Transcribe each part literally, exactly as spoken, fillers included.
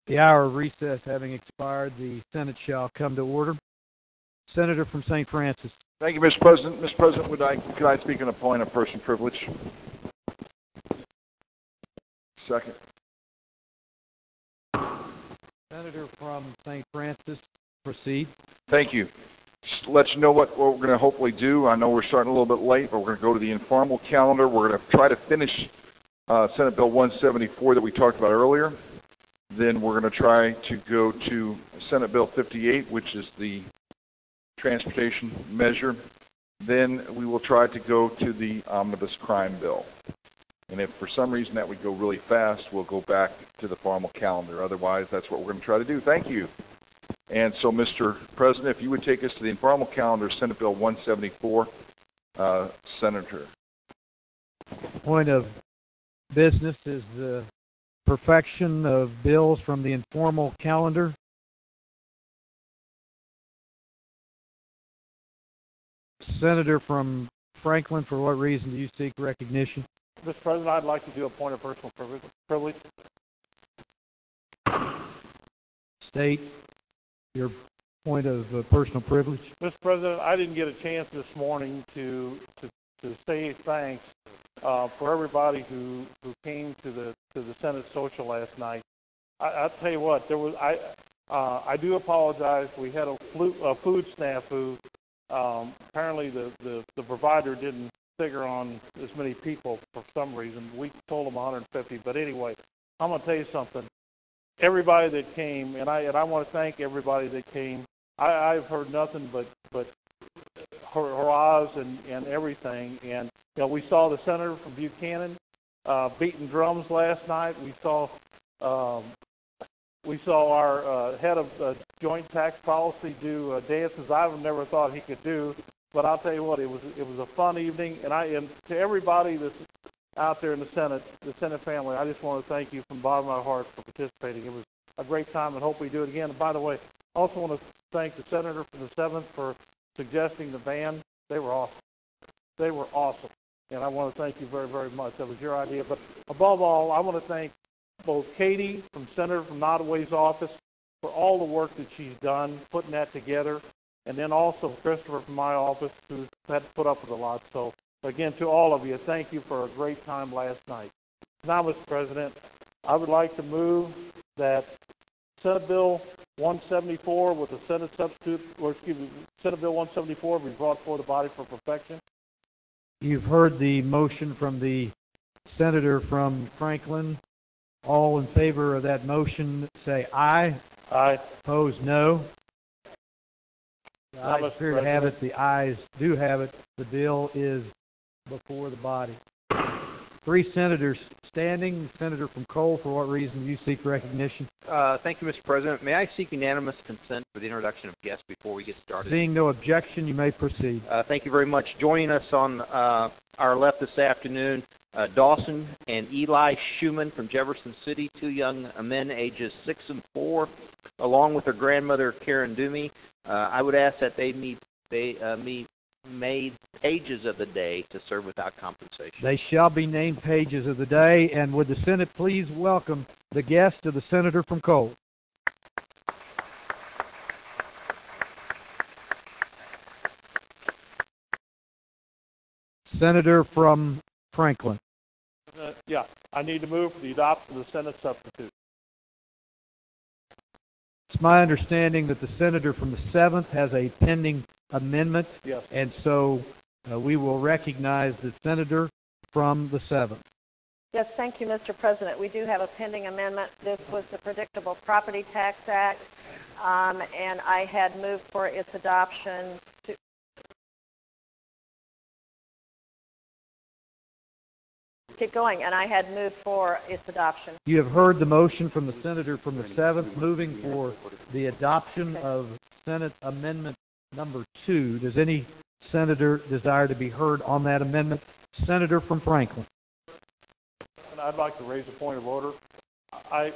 The hour of recess having expired, the Senate shall come to order. Senator from Saint Francis. Thank you, Mister President. Mister President, would I, could I speak on a point of person privilege? Second. Senator from Saint Francis, proceed. Thank you. Just to let you know what, what we're going to hopefully do. I know we're starting a little bit late, but we're going to go to the informal calendar. We're going to try to finish uh, Senate Bill one seventy-four that we talked about earlier. Then we're going to try to go to Senate Bill fifty-eight, which is the transportation measure. Then we will try to go to the omnibus crime bill. And if for some reason that would go really fast, we'll go back to the formal calendar. Otherwise, that's what we're going to try to do. Thank you. And so, Mister President, if you would take us to the informal calendar, Senate Bill one seventy-four, uh, Senator. Point of business is the perfection of bills from the informal calendar. Senator from Franklin, for what reason do you seek recognition? Mister President, I'd like to do a point of personal privilege. State your point of uh, personal privilege. Mister President, I didn't get a chance this morning to to, to say thanks uh, for everybody who, who came to the to the Senate social last night. I, I'll tell you what, there was I uh, I do apologize. We had a, flu, a food snafu. Um, apparently, the, the, the provider didn't figure on as many people for some reason. We told them one hundred fifty, but anyway, I'm going to tell you something. Everybody that came, and I and I want to thank everybody that came. I, I've heard nothing but but hurrahs and, and everything. And you know, we saw the senator from Buchanan uh, beating drums last night. We saw um, we saw our uh, head of uh, joint tax policy do uh, dances I've never thought he could do. But I'll tell you what, it was it was a fun evening, and I and to everybody that's out there in the Senate, the Senate family, I just want to thank you from the bottom of my heart for participating. It was a great time, and hope we do it again. And by the way, I also want to thank the senator from the seventh for suggesting the band. They were awesome. They were awesome, and I want to thank you very, very much. That was your idea. But above all, I want to thank both Katie from Senator from Nottoway's office for all the work that she's done putting that together, and then also Christopher from my office, who's had to put up with a lot. So again, to all of you, thank you for a great time last night. Now, Mister President, I would like to move that Senate Bill one seventy-four with the Senate substitute, or excuse me, Senate Bill one seventy-four be brought before the body for perfection. You've heard the motion from the senator from Franklin. All in favor of that motion, say aye. Aye. Opposed, no. The Now, ayes Mister appear to have it. President. The ayes do have it. The bill is before the body. Three senators standing. Senator from Cole, for what reason do you seek recognition? Uh, thank you, Mister President. May I seek unanimous consent for the introduction of guests before we get started? Seeing no objection, you may proceed. Uh, thank you very much. Joining us on uh, our left this afternoon, uh, Dawson and Eli Schumann from Jefferson City, two young men ages six and four, along with their grandmother, Karen Dumey. Uh, I would ask that they meet, they uh, meet made pages of the day to serve without compensation. They shall be named pages of the day. And would the Senate please welcome the guest of the senator from Cole? Senator from Franklin. Uh, yeah, I need to move for the adoption of the Senate substitute. It's my understanding that the senator from the seventh has a pending amendment. Yes. And so uh, we will recognize the senator from the seventh. Yes, thank you, Mister President. We do have a pending amendment. This was the Predictable Property Tax Act, um, and I had moved for its adoption to keep going, and I had moved for its adoption. You have heard the motion from the senator from the seventh, moving for the adoption of Senate Amendment number two. Does any senator desire to be heard on that amendment? Senator from Franklin. And I'd like to raise a point of order. I,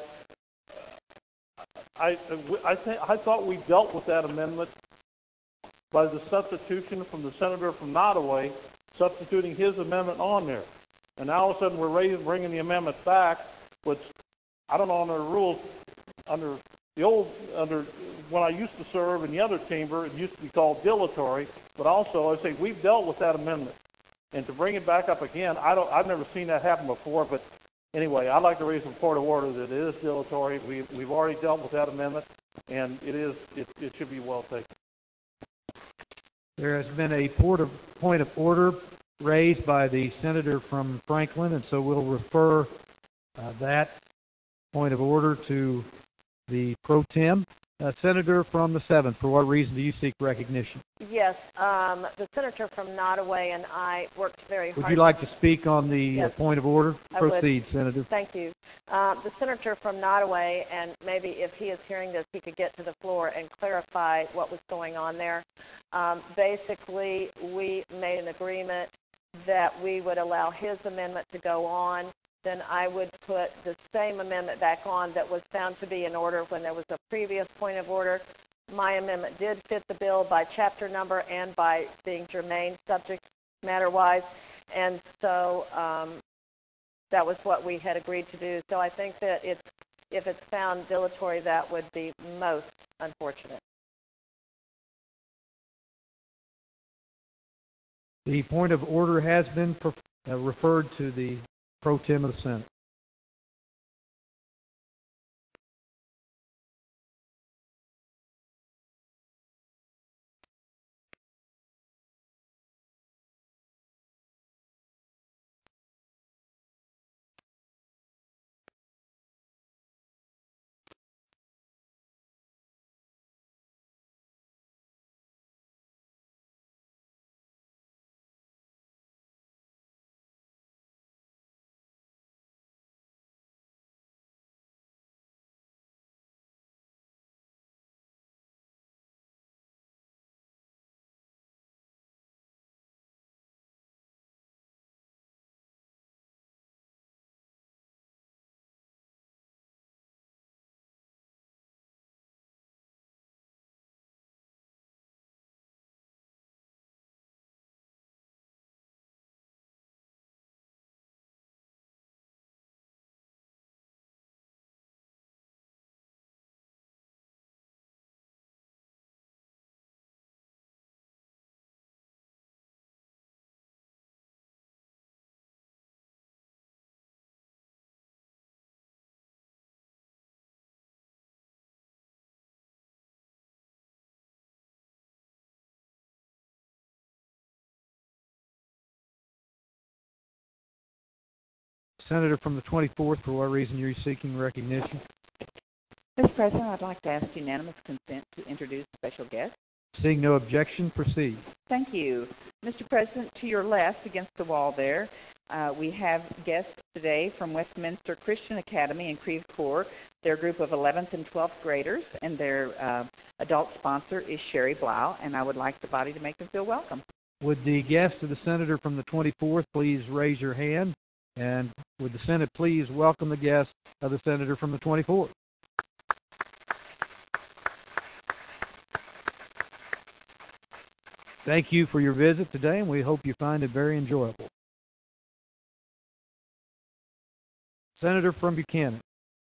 I, I, think, I thought we dealt with that amendment by the substitution from the senator from Nottoway, substituting his amendment on there. And now all of a sudden we're raising, bringing the amendment back, which I don't know on the rules. under the old, under when I used to serve in the other chamber, it used to be called dilatory, but also I say we've dealt with that amendment. And to bring it back up again, I don't, I've never seen that happen before, but anyway, I'd like to raise some point of order that it is dilatory. We, we've already dealt with that amendment, and it is, it, it should be well taken. There has been a port of, point of order raised by the senator from Franklin, and so we'll refer uh, that point of order to the pro tem. Uh, Senator from the seventh, for what reason do you seek recognition? Yes, um, the senator from Nottoway and I worked very hard. Would you like to speak on the Yes. uh, point of order? I would. Proceed, Senator. Thank you. Uh, the senator from Nottoway, and maybe if he is hearing this, he could get to the floor and clarify what was going on there. Um, basically, we made an agreement that we would allow his amendment to go on. Then I would put the same amendment back on that was found to be in order when there was a previous point of order. My amendment did fit the bill by chapter number and by being germane subject matter-wise, and so um, that was what we had agreed to do. So I think that it's, if it's found dilatory, that would be most unfortunate. The point of order has been per, uh, referred to the pro tem of the Senate. Senator from the twenty-fourth, for what reason you're seeking recognition? Mister President, I'd like to ask unanimous consent to introduce special guests. Seeing no objection, proceed. Thank you. Mister President, to your left against the wall there, uh, we have guests today from Westminster Christian Academy in Creve Coeur. Their group of eleventh and twelfth graders, and their uh, adult sponsor is Sherry Blau, and I would like the body to make them feel welcome. Would the guest of the senator from the twenty-fourth please raise your hand? And would the Senate please welcome the guest of the senator from the twenty-fourth? Thank you for your visit today, and we hope you find it very enjoyable. Senator from Buchanan.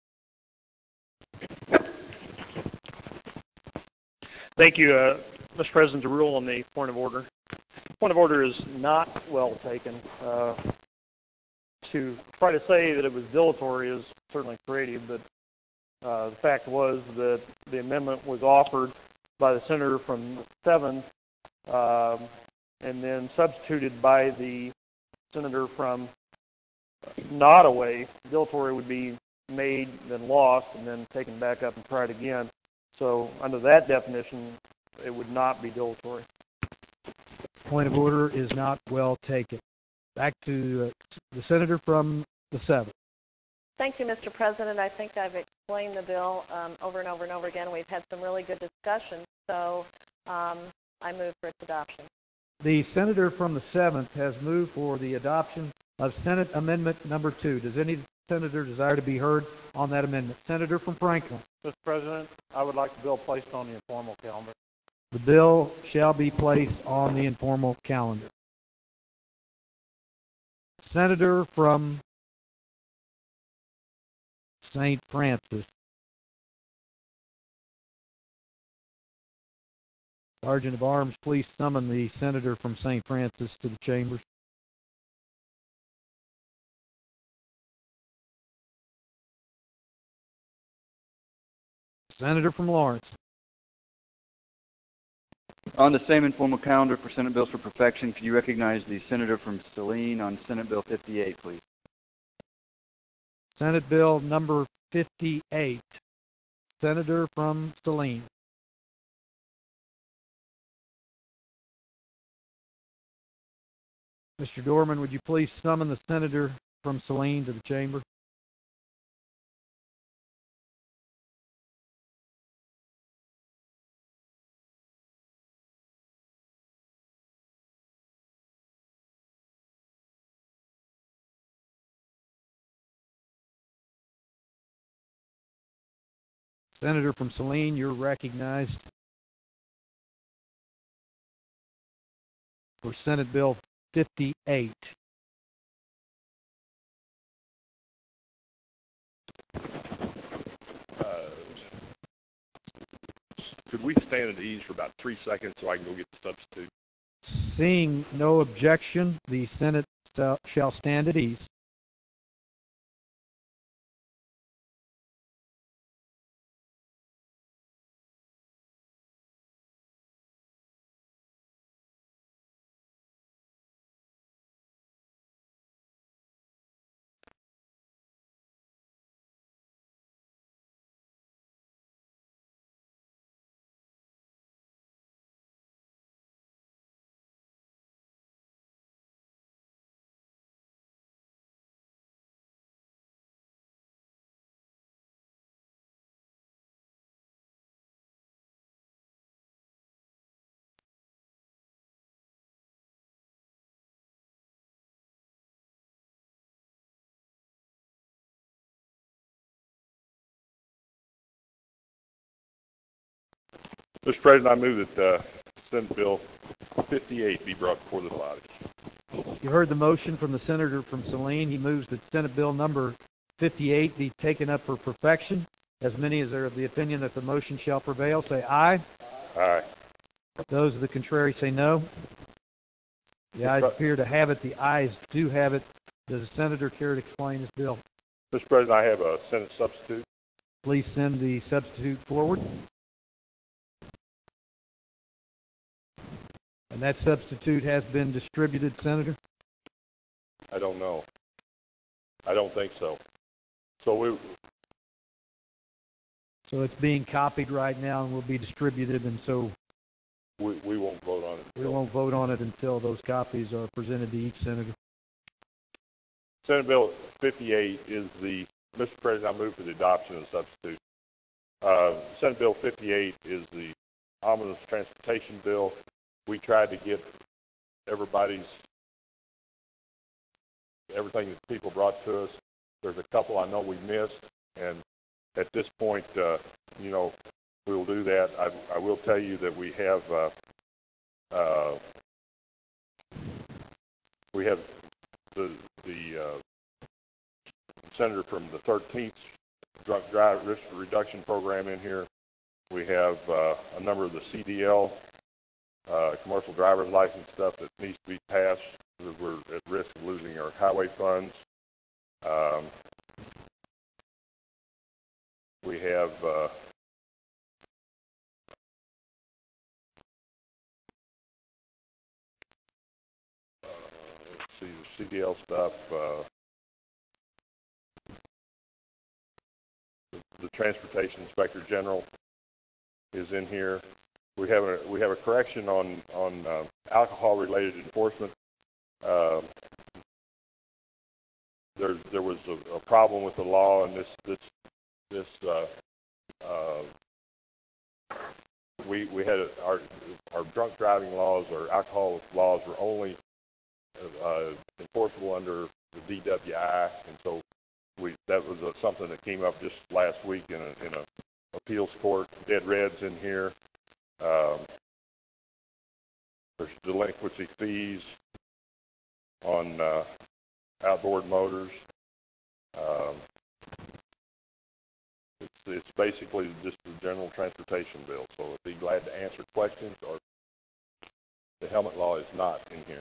Thank you, uh, Mister President, to rule on the point of order. Point of order is not well taken. Uh, to try to say that it was dilatory is certainly creative, but uh, the fact was that the amendment was offered by the senator from seven um, and then substituted by the senator from Nottoway. Dilatory would be made, then lost, and then taken back up and tried again. So under that definition, it would not be dilatory. Point of order is not well taken. Back to uh, the senator from the seventh. Thank you, Mister President. I think I've explained the bill um, over and over and over again. We've had some really good discussion, so um, I move for its adoption. The senator from the seventh has moved for the adoption of Senate Amendment Number Two. Does any senator desire to be heard on that amendment? Senator from Franklin. Mister President, I would like the bill placed on the informal calendar. The bill shall be placed on the informal calendar. Senator from Saint Francis. Sergeant of Arms, please summon the senator from Saint Francis to the chambers. Senator from Lawrence. On the same informal calendar for Senate bills for perfection, could you recognize the senator from Saline on Senate Bill fifty-eight, please? Senate Bill number fifty-eight. Senator from Saline. Mister Dorman, would you please summon the senator from Saline to the chamber? Senator from Saline, you're recognized for Senate Bill fifty-eight. Uh, could we stand at ease for about three seconds so I can go get the substitute? Seeing no objection, the Senate shall stand at ease. Mister President, I move that uh, Senate Bill fifty-eight be brought before the body. You heard the motion from the senator from Saline. He moves that Senate Bill number fifty-eight be taken up for perfection. As many as are of the opinion that the motion shall prevail, say aye. Aye. Those of the contrary say no. The ayes appear to have it. The ayes do have it. Does the senator care to explain his bill? Mister President, I have a Senate substitute. Please send the substitute forward. And that substitute has been distributed, Senator? I don't know. I don't think so. So we... So it's being copied right now and will be distributed, and so... We, we won't vote on it. We won't vote on it until those copies are presented to each senator. Senate Bill fifty-eight is the... Mister President, I move for the adoption of the substitute. Uh, Senate Bill fifty-eight is the omnibus transportation bill. We tried to get everybody's, everything that people brought to us. There's a couple I know we missed, and at this point, uh, you know, we will do that. I, I will tell you that we have, uh, uh, we have the, the uh, senator from the thirteenth Drunk Drive Risk Reduction Program in here. We have uh, a number of the C D L Uh, commercial driver's license stuff that needs to be passed because we're at risk of losing our highway funds. Um, we have uh, uh, let's see, the C D L stuff, uh, the, the Transportation Inspector General is in here. We have a we have a correction on on uh, alcohol-related enforcement. Uh, there there was a, a problem with the law, and this this this uh, uh, we we had a, our our drunk driving laws or alcohol laws were only uh, enforceable under the D W I, and so we that was a, something that came up just last week in a in a appeals court. Dead Red's in here. Um, there's delinquency fees on uh, outboard motors. Um, it's, it's basically just the general transportation bill. So I'd be glad to answer questions or The helmet law is not in here.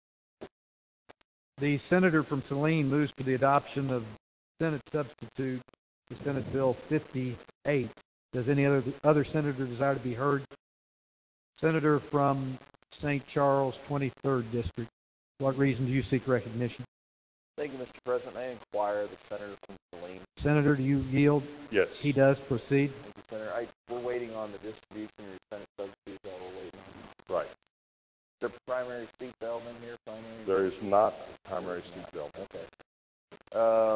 The senator from Saline moves for the adoption of Senate substitute to Senate Bill fifty-eight. Does any other other senator desire to be heard? Senator from Saint Charles, twenty-third District. What reason do you seek recognition? Thank you, Mister President. I inquire the senator from Saline. Senator, do you yield? Yes. He does. Proceed. Thank you, Senator. I, we're waiting on the distribution of your Senate substitutes that we're waiting on. Right. Is there primary seat belt in here? Primary? There is not a primary seat belt. Okay. Um,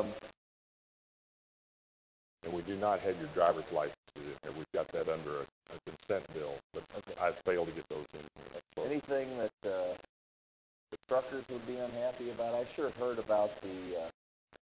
And we do not have your driver's licenses in here. We've got that under a, a consent bill, but I failed to get those in here. anything that uh, the truckers would be unhappy about? I sure heard about the uh,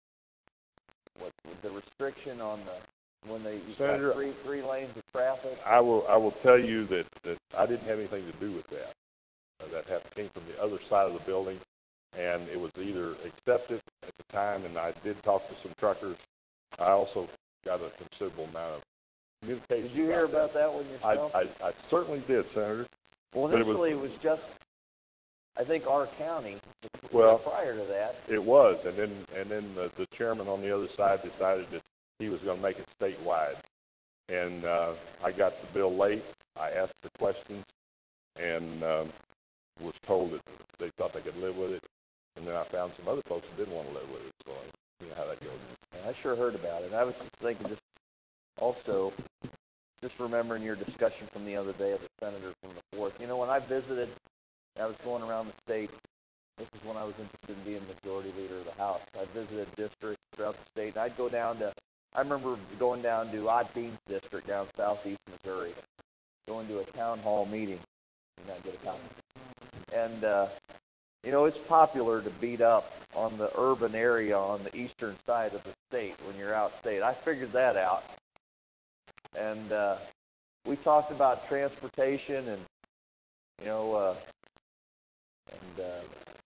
what the restriction on the when they you've Senator, got three three lanes of traffic. I will I will tell you that, that I didn't have anything to do with that. Uh, that have, came from the other side of the building, and it was either accepted at the time, and I did talk to some truckers. I also got a considerable amount of communication. Did you hear about that one yourself? I, I, I certainly did, Senator. Well, but it was- initially it was, just, I think, our county. Well, prior to that, It was, and then and then the, the chairman on the other side decided that he was going to make it statewide. And uh, I got the bill late. I asked the questions, and um, was told that they thought they could live with it. And then I found some other folks who didn't want to live with it. So you know how that goes. and I sure heard about it. And I was just thinking, just also, just remembering your discussion from the other day of the senator from the fourth. You know, when I visited, I was going around the state. This is when I was interested in being majority leader of the House. I visited districts throughout the state, and I'd go down to, I remember going down to Odd Beans District down southeast Missouri, going to a town hall meeting, and I get a copy. And, uh, you know, it's popular to beat up on the urban area on the eastern side of the state when you're out state. I figured that out. And uh, we talked about transportation and, you know, uh, and, uh,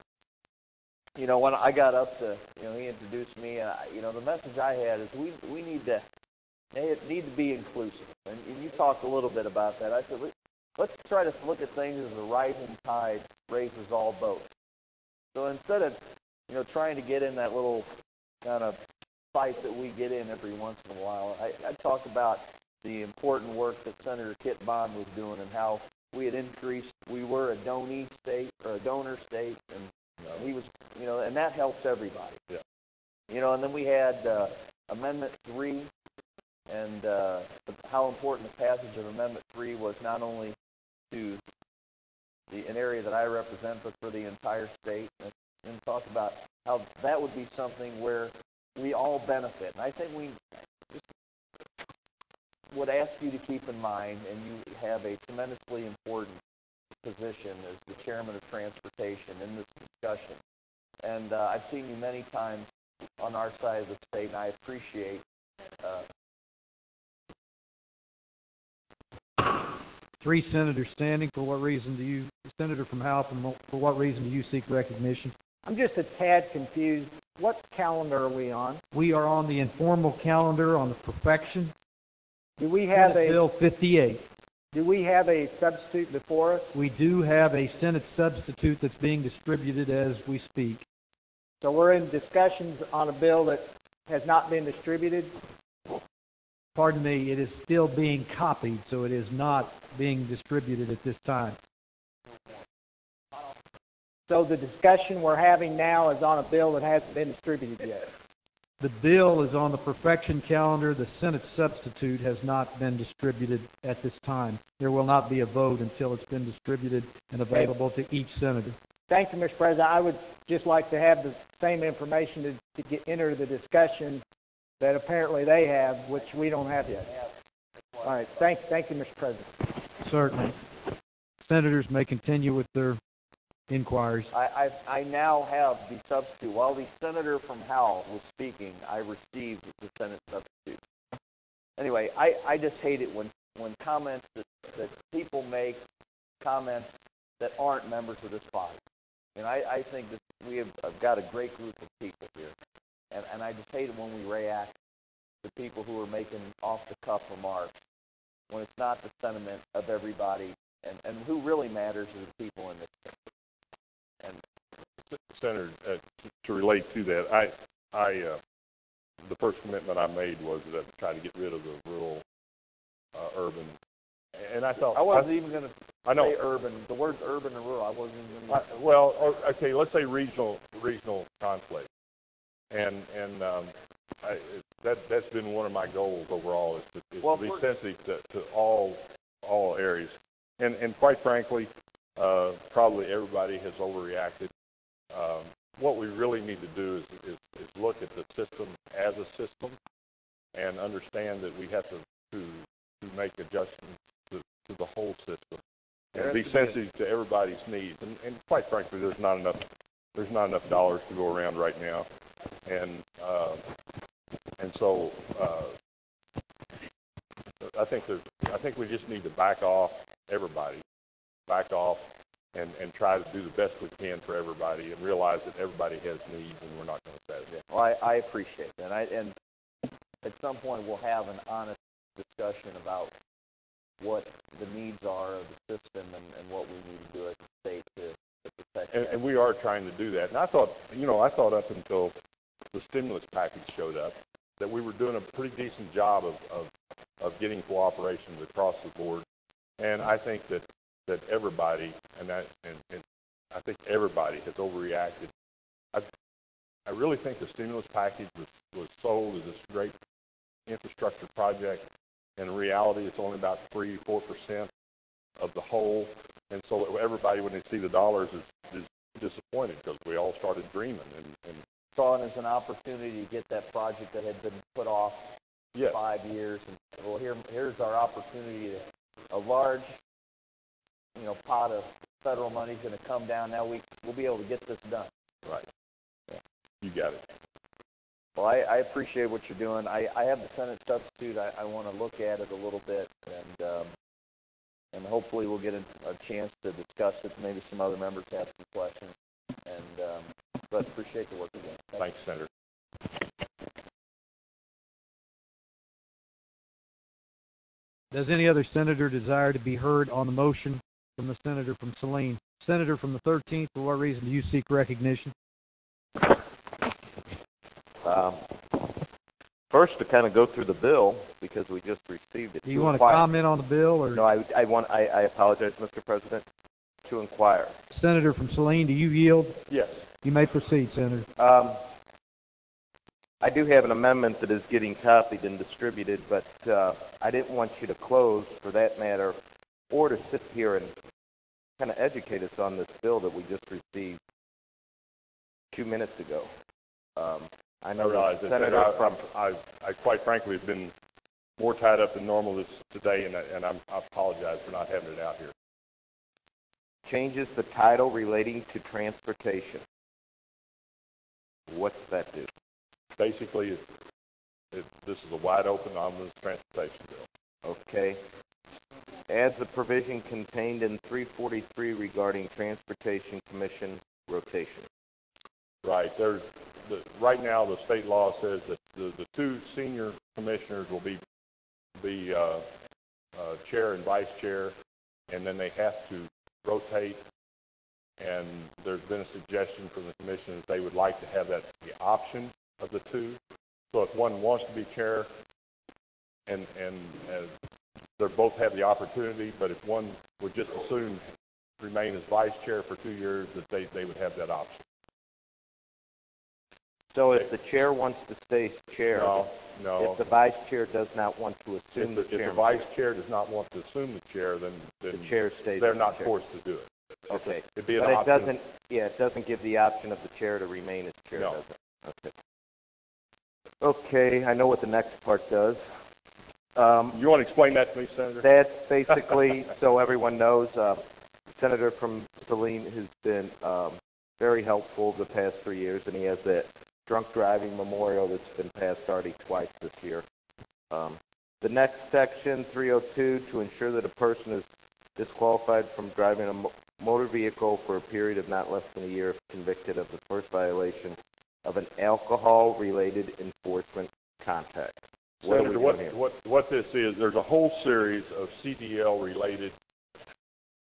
you know, when I got up to, you know, he introduced me, and, I, you know, the message I had is we we need to need to be inclusive. And, and you talked a little bit about that. I said, let's try to look at things as the rising tide raises all boats. So instead of, you know, trying to get in that little kind of fight that we get in every once in a while, I, I talked about the important work that Senator Kit Bond was doing and how we had increased, we were a donee state or a donor state, and you know, he was, you know, and that helps everybody. Yeah. You know, and then we had uh, Amendment three, and uh, how important the passage of Amendment three was not only to the, an area that I represent, but for the entire state, and, and talk about how that would be something where we all benefit. And I think we just would ask you to keep in mind, and you have a tremendously important position as the chairman of transportation in this discussion. And uh, I've seen you many times on our side of the state, and I appreciate uh, Three senators standing. For what reason do you, Senator from Howell, for what reason do you seek recognition? I'm just a tad confused. What calendar are we on? We are on the informal calendar on the perfection. Do we have Senate a Bill fifty-eight. do we have a substitute before us? We do have a Senate substitute that's being distributed as we speak. So we're in discussions on a bill that has not been distributed. Pardon me, it is still being copied, so it is not being distributed at this time. So the discussion we're having now is on a bill that hasn't been distributed yet. The bill is on the perfection calendar. The Senate substitute has not been distributed at this time. There will not be a vote until it's been distributed and available to each senator. Thank you, Mister President. I would just like to have the same information to, to get enter the discussion that apparently they have, which we don't have yet. All right. Thank, thank you, Mister President. Certainly. Senators may continue with their inquiries. I, I, I now have the substitute. While the senator from Howell was speaking, I received the Senate substitute. Anyway, I, I just hate it when, when comments that, that people make, comments that aren't members of this body. And I, I think that we have I've got a great group of people here. And, and I just hate it when we react to people who are making off-the-cuff remarks when it's not the sentiment of everybody and, and who really matters are the people in this country. And Senator, uh, to, to relate to that, I, I, uh, the first commitment I made was that I try to get rid of the rural, uh, urban, and I thought I wasn't I, even going to I know. say urban. The words urban and rural, I wasn't even going to. Well, okay, let's say regional, regional conflict, and and um, I, that that's been one of my goals overall is to, is Well, to be for- sensitive to, to all all areas, and and quite frankly, uh, probably everybody has overreacted. Um, what we really need to do is, is is look at the system as a system, and understand that we have to to, to make adjustments to, to the whole system. And be sensitive to everybody's needs, and, and quite frankly, there's not enough there's not enough dollars to go around right now, and uh, and so uh, I think there's I think we just need to back off everybody, back off, and, and try to do the best we can for everybody, and realize that everybody has needs, and we're not going to satisfy. Well, I, I appreciate that, and I and at some point we'll have an honest discussion about what the needs are of the system and, and what we need to do as a state to, to protect And, it. and we are trying to do that. And I thought, you know, I thought up until the stimulus package showed up that we were doing a pretty decent job of, of, of getting cooperation across the board. And I think that, that everybody, and, that, and, and I think everybody has overreacted. I, I really think the stimulus package was, was sold as this great infrastructure project. In reality, it's only about three, four percent of the whole, and so everybody, when they see the dollars, is, is disappointed because we all started dreaming. And, and saw it as an opportunity to get that project that had been put off yes. five years. And well, here, here's our opportunity to a large, you know, pot of federal money is going to come down. Now we we'll be able to get this done. Right. Yeah. You got it. Well, I, I appreciate what you're doing. I, I have the Senate substitute. I, I want to look at it a little bit, and um, and hopefully we'll get a, a chance to discuss it. Maybe some other members have some questions. And um, but appreciate the work again. Thank Thanks, Senator. Does any other senator desire to be heard on the motion from the senator from Saline? Senator from the thirteenth, for what reason do you seek recognition? Um, first, to kind of go through the bill, because we just received it. Do you want to comment on the bill, or No, I, I want. I, I apologize, Mister President. To inquire. Senator from Saline, do you yield? Yes. You may proceed, Senator. Um, I do have an amendment that is getting copied and distributed, but uh, I didn't want you to close, for that matter, or to sit here and kind of educate us on this bill that we just received two minutes ago. Um, I know I realize the that senator I, from I, I, I quite frankly have been more tied up than normal this today, and I, and I'm, I apologize for not having it out here. changes the title relating to transportation. What's that do? Basically, it, it, this is a wide open omnibus transportation bill. Okay. Adds the provision contained in three forty-three regarding Transportation Commission rotation. Right. There's the, right now the state law says that the, the two senior commissioners will be be uh, uh, chair and vice chair, and then they have to rotate. And there's been a suggestion from the commission that they would like to have that the option of the two. So if one wants to be chair, and and uh, they both have the opportunity, but if one would just as soon remain as vice chair for two years, that they, they would have that option. So if the chair wants to stay chair, No, no. if the vice chair does not want to If assume the, the if the chairmanship, vice chair does not want to assume the chair, then, then the chair stays they're the not chair. forced to do it. Okay. It'd be an But it option. doesn't, yeah, it doesn't give the option of the chair to remain as chair, No. does it? Okay. Okay, I know what the next part does. Um, You want to explain that to me, Senator? That's basically, so everyone knows, uh, Senator from Saline has been um, very helpful the past three years, and he has that drunk driving memorial that's been passed already twice this year. Um, the next section, three oh two, to ensure that a person is disqualified from driving a mo- motor vehicle for a period of not less than a year if convicted of the first violation of an alcohol-related enforcement contact. What Senator, are we what, doing here? what, what this is, there's a whole series of C D L-related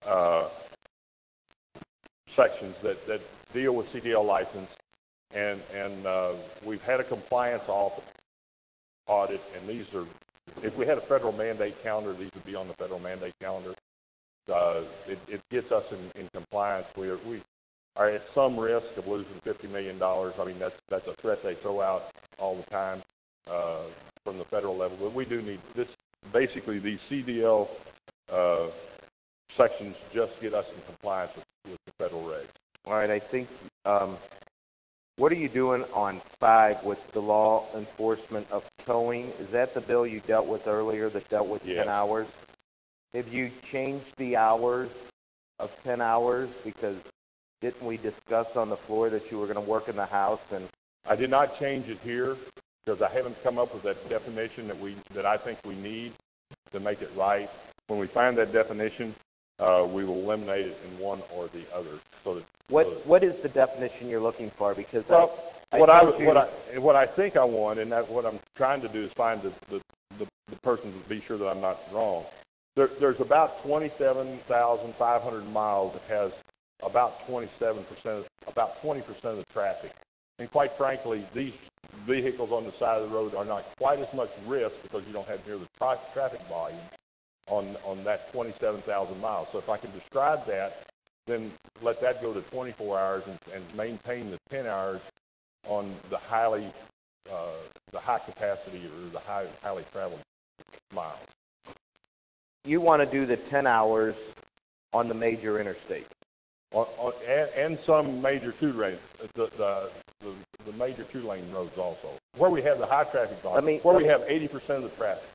uh, sections that, that deal with C D L license, and and uh, we've had a compliance audit, audit, and these are, if we had a federal mandate calendar, these would be on the federal mandate calendar. Uh, it, it gets us in, in compliance. We are, we are at some risk of losing fifty million dollars. I mean, that's that's a threat they throw out all the time uh, from the federal level. But we do need this. Basically, these C D L uh, sections just get us in compliance with, with the federal regs. All right, I think, um, what are you doing on five with the law enforcement of towing? Is that the bill you dealt with earlier that dealt with Yes. ten hours? Have you changed the hours of ten hours? Because didn't we discuss on the floor that you were going to work in the house? And I did not change it here because I haven't come up with that definition that we that I think we need to make it right. When we find that definition, uh, we will eliminate it in one or the other. So that, what so that, what is the definition you're looking for? Because well, I, what I I, told you, what I what I think I want, and that what I'm trying to do is find the the, the, the person to be sure that I'm not wrong. There, there's about twenty-seven thousand five hundred miles that has about twenty-seven percent, about twenty percent of the traffic. And quite frankly, these vehicles on the side of the road are not quite as much risk because you don't have near the tra- traffic volume on on that twenty-seven thousand miles. So if I can describe that, then let that go to twenty-four hours and, and maintain the ten hours on the highly, uh, the high capacity or the high, highly traveled miles. you want to do the ten hours on the major interstate. On, on, and, and some major two-lane, the, the, the, the major two-lane roads also, where we have the high traffic volume, Let me- where let we me- have eighty percent of the traffic.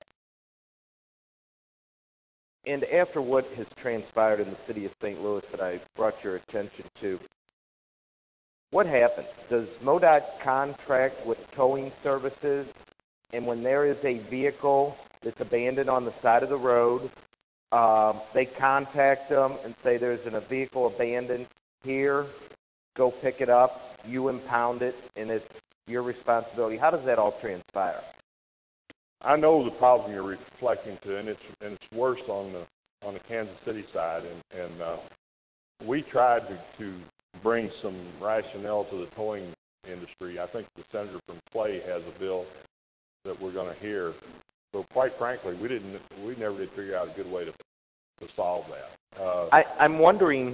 And after what has transpired in the city of Saint Louis that I brought your attention to, what happens? Does MoDOT contract with towing services, and when there is a vehicle that's abandoned on the side of the road, um, they contact them and say there's an, a vehicle abandoned here, go pick it up, you impound it, and it's your responsibility. How does that all transpire? I know the problem you're reflecting to, and it's and it's worse on the on the Kansas City side, and and uh, we tried to, to bring some rationale to the towing industry. I think the senator from Clay has a bill that we're going to hear. So quite frankly, we didn't we never did figure out a good way to to solve that. Uh, I, I'm wondering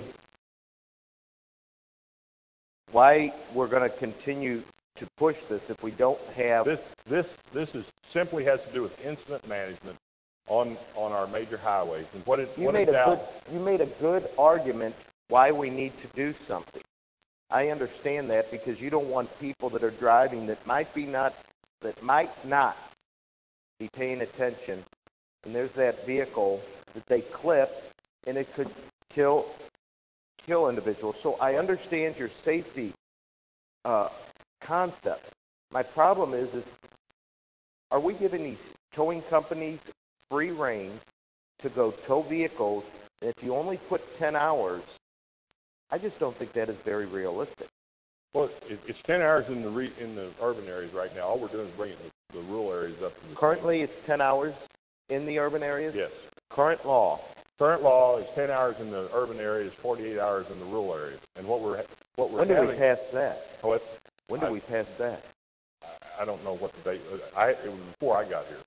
why we're going to continue to push this if we don't have... This this this is simply has to do with incident management on on our major highways, and what it You what made it's a out. good you made a good argument why we need to do something. I understand that because you don't want people that are driving that might be not that might not be paying attention, and there's that vehicle that they clip, and it could kill kill individuals. So I understand your safety uh, concept. My problem is, is are we giving these towing companies free rein to go tow vehicles? And if you only put ten hours, I just don't think that is very realistic. Well, it, it's ten hours in the re, in the urban areas right now. All we're doing is bringing the, the rural areas up to the Currently, it's ten hours in the urban areas? Yes. Current law. Current law is ten hours in the urban areas, forty-eight hours in the rural areas. And what we're what we're When did having, we pass that? Oh, it's, When did I, we pass that? I don't know what the date. I it was before I got here.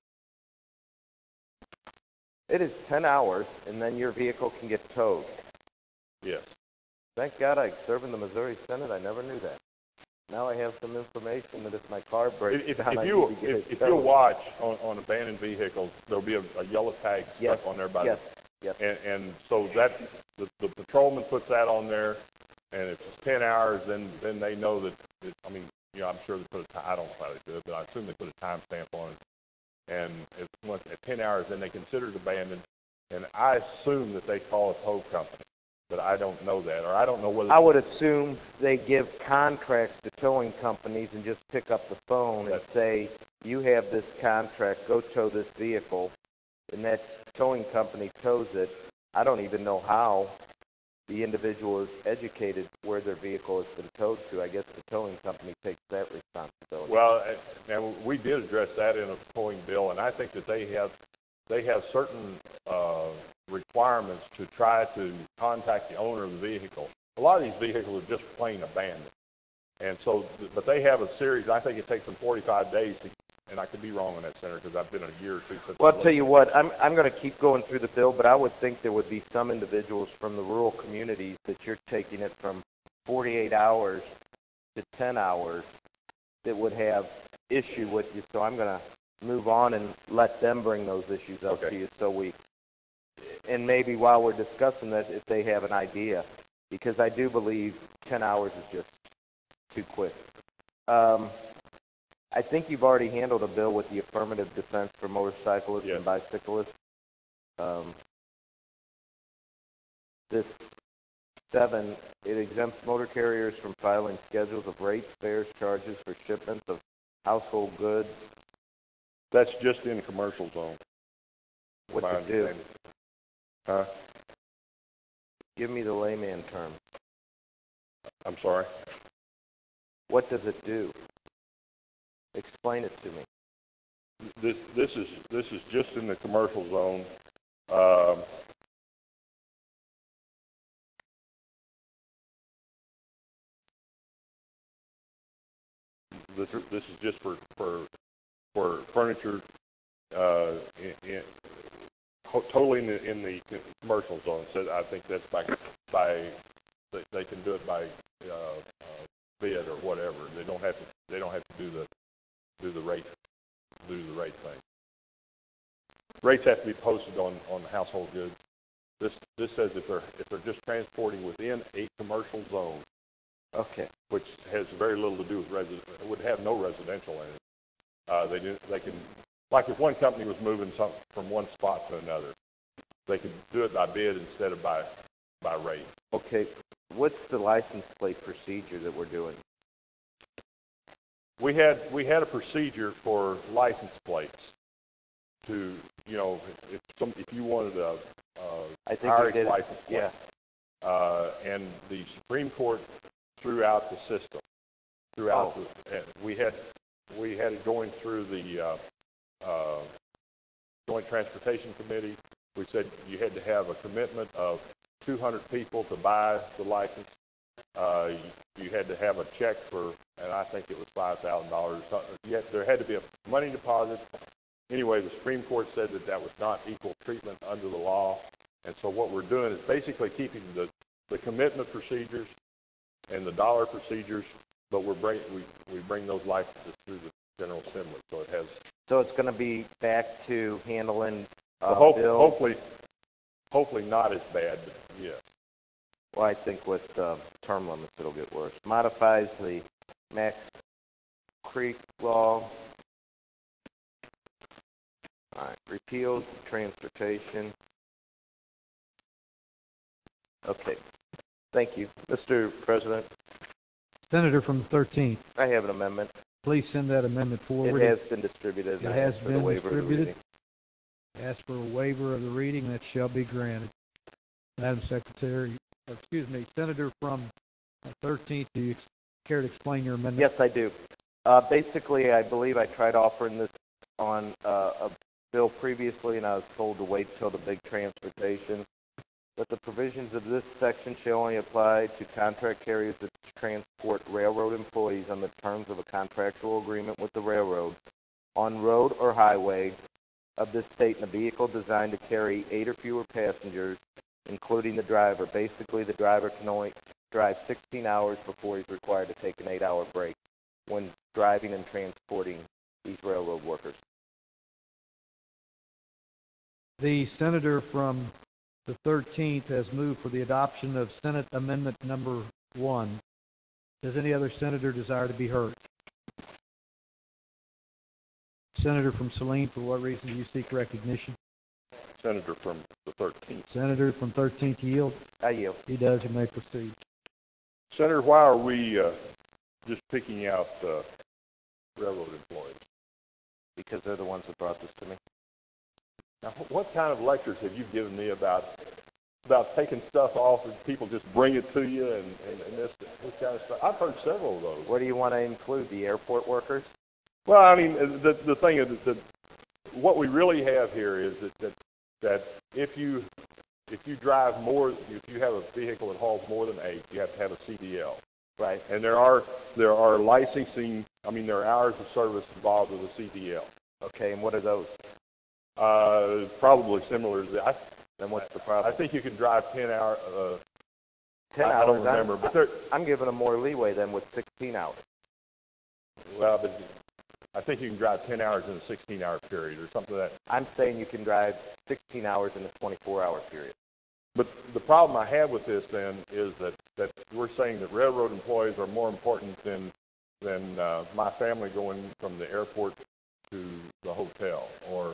It is ten hours, and then your vehicle can get towed. Yes. Thank God I serve in the Missouri Senate. I never knew that. Now I have some information that if my car breaks If, down, if I you need to get if, it if towed. you'll watch on, on abandoned vehicles, there'll be a, a yellow tag stuck Yes. on there by Yes. the, Yes. and, and so that the, the patrolman puts that on there, and if it's ten hours, then then they know that. It, I mean, you know, I'm sure they put a time. I don't know how they do it, but I assume they put a timestamp on it. And if once at ten hours, then they consider it abandoned, and I assume that they call a tow company, but I don't know that, or I don't know whether. I would assume they give contracts to towing companies and just pick up the phone and That's- say, you have this contract, go tow this vehicle, and that towing company tows it. I don't even know how the individual is educated where their vehicle has been towed to. I guess the towing company takes that responsibility. Well, uh, now we did address that in a towing bill, and I think that they have they have certain uh, requirements to try to contact the owner of the vehicle. A lot of these vehicles are just plain abandoned. And so, but they have a series, I think it takes them forty-five days to, and I could be wrong on that, Senator, because I've been a year or two since. Well, I'll tell you what, I'm, I'm going to keep going through the bill, but I would think there would be some individuals from the rural communities that you're taking it from forty-eight hours to ten hours that would have issue with you. So I'm going to move on and let them bring those issues up Okay. to you. So we, and maybe while we're discussing that, if they have an idea, because I do believe ten hours is just too quick. Um, I think you've already handled a bill with the affirmative defense for motorcyclists Yes. and bicyclists. Um, this seven, it exempts motor carriers from filing schedules of rates, fares, charges for shipments of household goods. That's just in the commercial zone. What's my it do? understanding. Huh? Give me the layman term. I'm sorry? What does it do? Explain it to me. This, this is, this is just in the commercial zone. Um, this, this is just for, for, for furniture, uh, in, in, totally in the, in the commercial zone. So I think that's by, by, they, they can do it by, uh, uh, bid or whatever. They don't have to, they don't have to do the, do the rate, do the rate thing. Rates have to be posted on, on the household goods. This, this says if they're, if they're just transporting within a commercial zone, Okay. which has very little to do with resident, it would have no residential in it. Uh, they do, they can, like if one company was moving something from one spot to another, they could do it by bid instead of by, by rate. Okay. What's the license plate procedure that we're doing? We had, we had a procedure for license plates to, you know, if some, if you wanted a, uh, I think we Irish did. license plate. Yeah. Uh, and the Supreme Court threw out the system. Throughout Oh. the, and we had, we had it going through the uh, uh, Joint Transportation Committee. We said you had to have a commitment of two hundred people to buy the license. Uh, you, you had to have a check for, and I think it was five thousand dollars. Yet there had to be a money deposit. Anyway, the Supreme Court said that that was not equal treatment under the law. And so what we're doing is basically keeping the, the commitment procedures and the dollar procedures, but we're bring, we, we bring those licenses through the General Assembly. So it has, So it's going to be back to handling uh, hope, bill. hopefully, hopefully not as bad, but yes. Well, I think with uh, term limits it'll get worse. Modifies the Max Creek law. All right. Repeals transportation. Okay. Thank you. Mister President, Senator from the thirteenth, I have an amendment. please send that amendment It forward. has been distributed. and It I has ask for the been waiver of the distributed. reading. Ask for a waiver of the reading, that shall be granted. Madam Secretary, or excuse me, Senator from the thirteenth, do you care to explain your amendment? Yes, I do. Uh, basically, I believe I tried offering this on uh, a bill previously, and I was told to wait till the big transportation. But the provisions of this section shall only apply to contract carriers that transport railroad employees on the terms of a contractual agreement with the railroad on road or highway of this state in a vehicle designed to carry eight or fewer passengers, including the driver. Basically, the driver can only drive sixteen hours before he's required to take an eight-hour break when driving and transporting these railroad workers. The senator from the thirteenth has moved for the adoption of Senate Amendment Number One. Does any other senator desire to be heard? Senator from Saline, for what reason do you seek recognition? Senator from the thirteenth. Senator from thirteenth yield? I yield. He does. You may proceed. Senator, why are we uh, just picking out uh, railroad employees? Because they're the ones that brought this to me. Now, what kind of lectures have you given me about about taking stuff off and people just bring it to you and, and, and this, this kind of stuff? I've heard several of those. What do you want to include? The airport workers? Well, I mean, the the thing is that what we really have here is that, that that if you if you drive more, if you have a vehicle that hauls more than eight, you have to have a C D L. Right. And there are there are licensing, I mean, there are hours of service involved with a C D L. Okay, and what are those? Uh, probably similar to that. Then what's the problem? I think you can drive ten hour. Uh, ten I, hours. I don't remember, I'm, but there, I'm giving them more leeway than with sixteen hours. well, but I think you can drive ten hours in a sixteen hour period or something like that. I'm saying you can drive sixteen hours in a twenty-four hour period. But the problem I have with this then is that, that we're saying that railroad employees are more important than than uh, my family going from the airport to the hotel. Or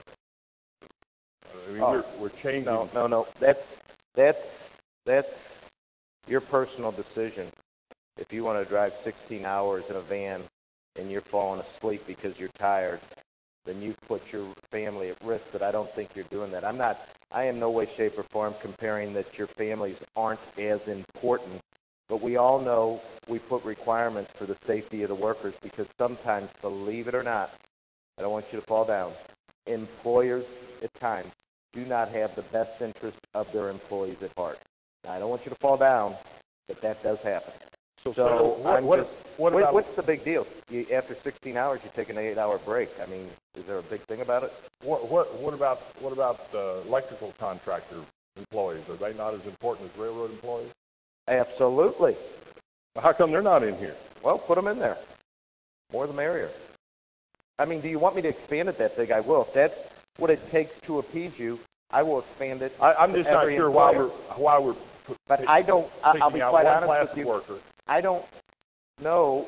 I mean, Oh. we're, we're changing. No, no, no. That's that's that's your personal decision. If you want to drive sixteen hours in a van and you're falling asleep because you're tired, then you put your family at risk. But I don't think you're doing that. I'm not. I am no way, shape, or form comparing that your families aren't as important. But we all know we put requirements for the safety of the workers because sometimes, believe it or not, I don't want you to fall down, employers at times do not have the best interest of their employees at heart. Now, I don't want you to fall down, but that does happen. So, So Senator, what, I'm what, just, what what- about what's the big deal? You, after sixteen hours, you take an eight-hour break. I mean, is there a big thing about it? what, what, what about what about uh, electrical contractor employees? Are they not as important as railroad employees? Absolutely. How come they're not in here? Well, put them in there. More the merrier. I mean, do you want me to expand it that big? I will. If that's what it takes to appease you, I will expand it. I, I'm to just not every sure why employer. we're why we're. p- But pick- I don't. I- I'll be picking out quite one honest class with of you. worker. I don't know.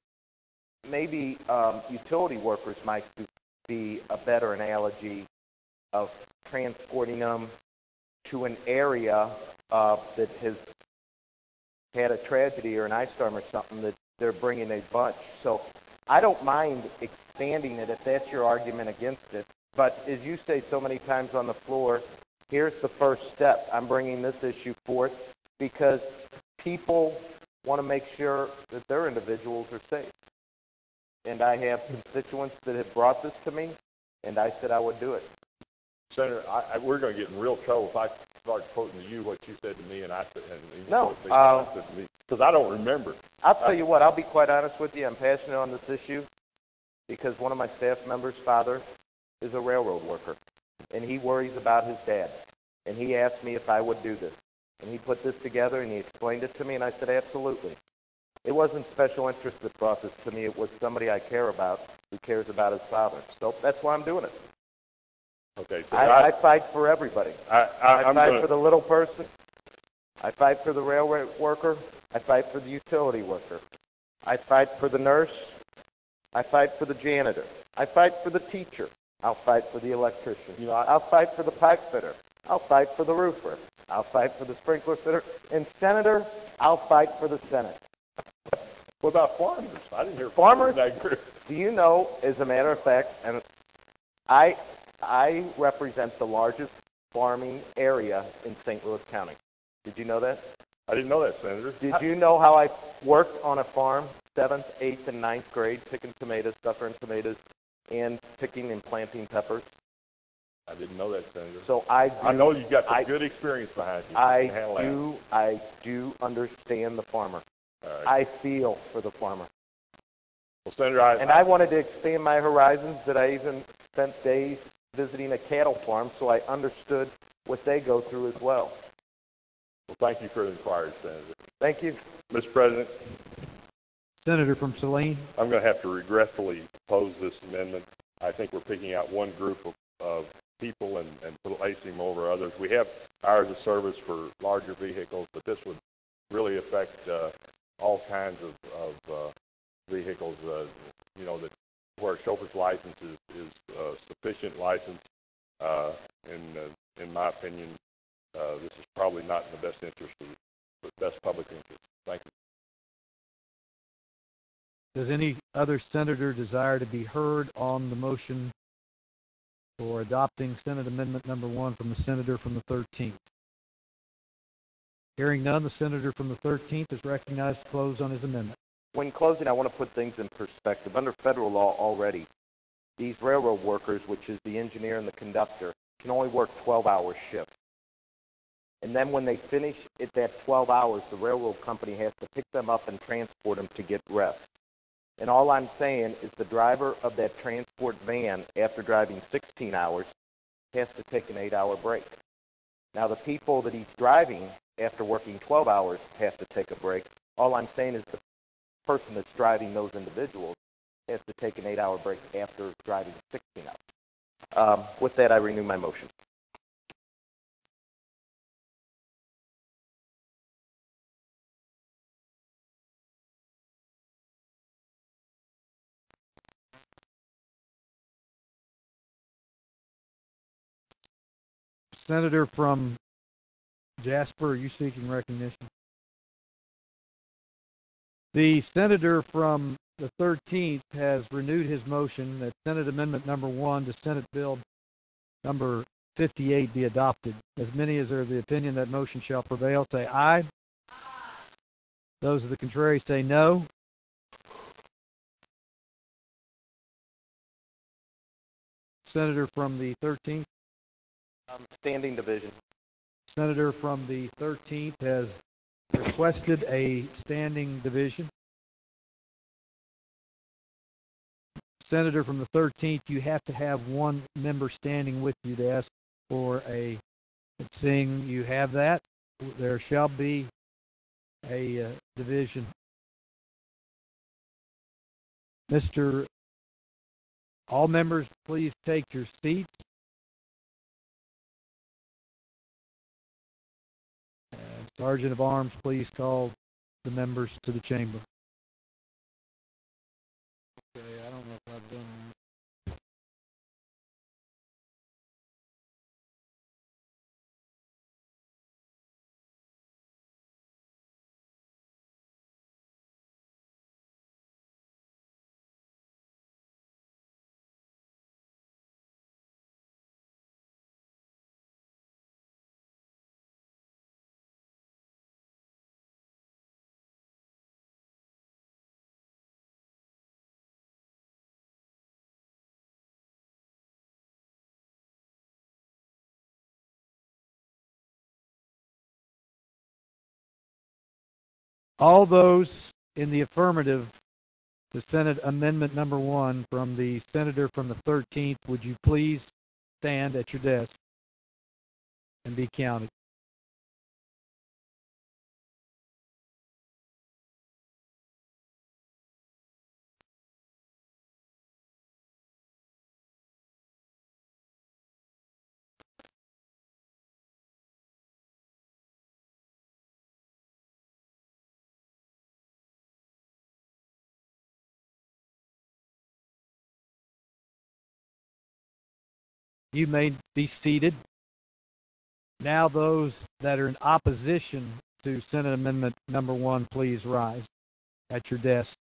Maybe um, utility workers might be a better analogy of transporting them to an area uh, that has had a tragedy or an ice storm or something that they're bringing a bunch. So I don't mind expanding it if that's your argument against it. But as you say so many times on the floor, here's the first step. I'm bringing this issue forth because people want to make sure that their individuals are safe. And I have constituents that have brought this to me, and I said I would do it. Senator, I, I, we're going to get in real trouble if I start quoting to you what you said to me and I said, and you No, quote me uh, what I said to me, because I don't remember. I'll tell you what, I'll be quite honest with you. I'm passionate on this issue because one of my staff members' father is a railroad worker, and he worries about his dad. And he asked me if I would do this. And he put this together, and he explained it to me, and I said, absolutely. It wasn't special interest that brought this to me. It was somebody I care about who cares about his father. So that's why I'm doing it. Okay, so I, I, I fight for everybody. I, I, I I'm fight gonna, for the little person. I fight for the railroad worker. I fight for the utility worker. I fight for the nurse. I fight for the janitor. I fight for the teacher. I'll fight for the electrician. You know, I- I'll fight for the pipe fitter. I'll fight for the roofer. I'll fight for the sprinkler fitter. And Senator, I'll fight for the Senate. what about farmers? I didn't hear Farmers? in that group. Do you know, as a matter of fact, and I I represent the largest farming area in Saint Louis County. Did you know that? I didn't know that, Senator. Did you know how I worked on a farm, seventh, eighth, and ninth grade, picking tomatoes, suckering tomatoes, and picking and planting peppers? I didn't know that, Senator. So I do, I know you've got some I- good experience behind you. You I can handle that. do, I do understand the farmer. All right. I feel for the farmer. Well, Senator, I, And I wanted to expand my horizons that I even spent days visiting a cattle farm so I understood what they go through as well. well, thank you for the inquiry, Senator. Thank you. Mister President, Senator from Saline. I'm going to have to regretfully oppose this amendment. I think we're picking out one group of, of people and, and placing them over others. We have hours of service for larger vehicles, but this would really affect uh, all kinds of, of uh, vehicles, uh, you know, that where a chauffeur's license is, is uh, sufficient license. Uh, in, uh, in my opinion, uh, this is probably not in the best interest of the best public interest. Thank you. Does any other senator desire to be heard on the motion for adopting Senate Amendment Number One from the senator from the thirteenth? Hearing none, the senator from the thirteenth is recognized to close on his amendment. When closing, I want to put things in perspective. Under federal law already, these railroad workers, which is the engineer and the conductor, can only work twelve-hour shifts. And then when they finish at that twelve hours, the railroad company has to pick them up and transport them to get rest. And all I'm saying is the driver of that transport van, after driving sixteen hours, has to take an eight-hour break. Now, the people that he's driving after working twelve hours have to take a break. All I'm saying is the person that's driving those individuals has to take an eight-hour break after driving sixteen hours. Um, with that, I renew my motion. Senator from Jasper, are you seeking recognition? The senator from the thirteenth has renewed his motion that Senate Amendment number one to Senate Bill number fifty-eight be adopted. As many as are of the opinion that motion shall prevail, say aye. Those of the contrary say no. Senator from the thirteenth. Um, standing division. Senator from the thirteenth has requested a standing division. Senator from the thirteenth, you have to have one member standing with you to ask for a, seeing you have that, there shall be a uh, division. Mister All members, please take your seats. And Sergeant of Arms, please call the members to the chamber. Okay, I don't know if I've done that. All those in the affirmative to Senate Amendment number one from the senator from the thirteenth, would you please stand at your desk and be counted? You may be seated. Now those that are in opposition to Senate Amendment number one, please rise at your desk.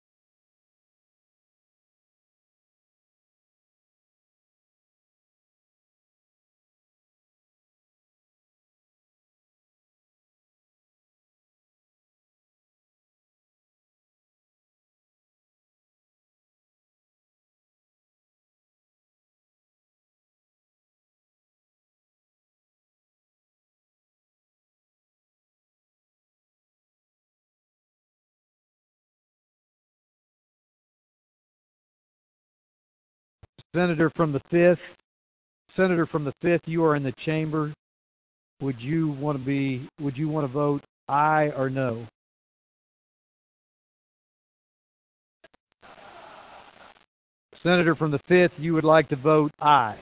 Senator from the fifth, Senator from the fifth, you are in the chamber. Would you want to be, would you want to vote aye or no? Senator from the fifth, you would like to vote aye.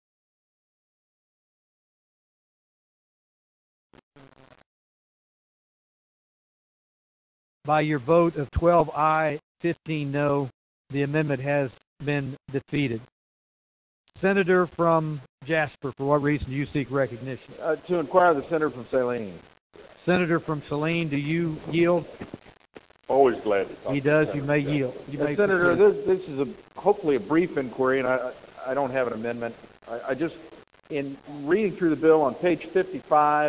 By your vote of twelve aye, fifteen no, the amendment has been defeated. Senator from Jasper, for what reason do you seek recognition? Uh, to inquire the senator from Saline. Senator from Saline, do you yield? Always glad to talk. He does. You may yield. You uh, may Senator, this, this is a hopefully a brief inquiry, and I, I don't have an amendment. I, I just, in reading through the bill on page fifty-five,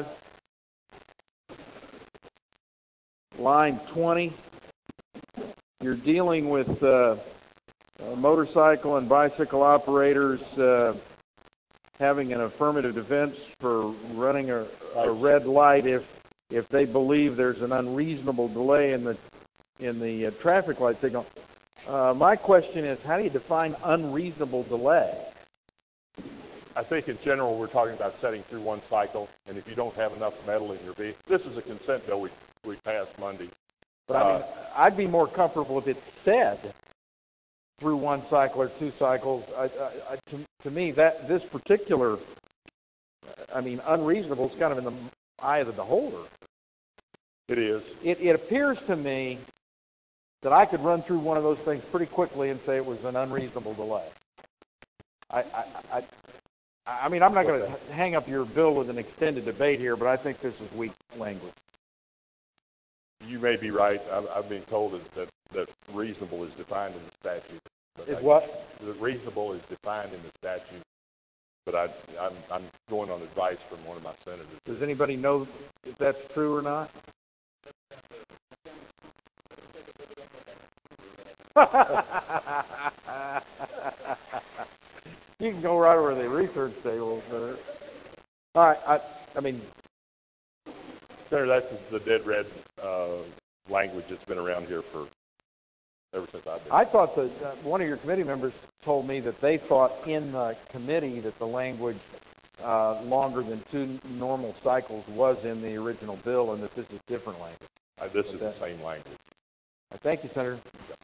line twenty, you're dealing with uh, uh, motorcycle and bicycle operators uh, having an affirmative defense for running a, a red light if if they believe there's an unreasonable delay in the in the uh, traffic light signal. Uh, my question is, how do you define unreasonable delay? I think in general we're talking about setting through one cycle, and if you don't have enough metal in your vehicle, this is a consent bill we, we passed Monday. But I mean, I'd be more comfortable if it said through one cycle or two cycles. I, I, I, to, to me, that this particular, I mean, unreasonable is kind of in the eye of the beholder. It is. It, it appears to me that I could run through one of those things pretty quickly and say it was an unreasonable delay. I, I, I, I mean, I'm not going to hang up your bill with an extended debate here, but I think this is weak language. You may be right. I've, I've been told that, that, that reasonable is defined in the statute. But Is I, what? The reasonable is defined in the statute, but I, I'm, I'm going on advice from one of my senators. Does anybody know if that's true or not? You can go right over to the research table. All right, I, I mean, Senator, that's the dead red uh, language that's been around here for ever since I've been. I thought that uh, one of your committee members told me that they thought in the committee that the language uh, longer than two normal cycles was in the original bill, and that this is different language. Uh, this But is that, the same language. uh, thank you, Senator.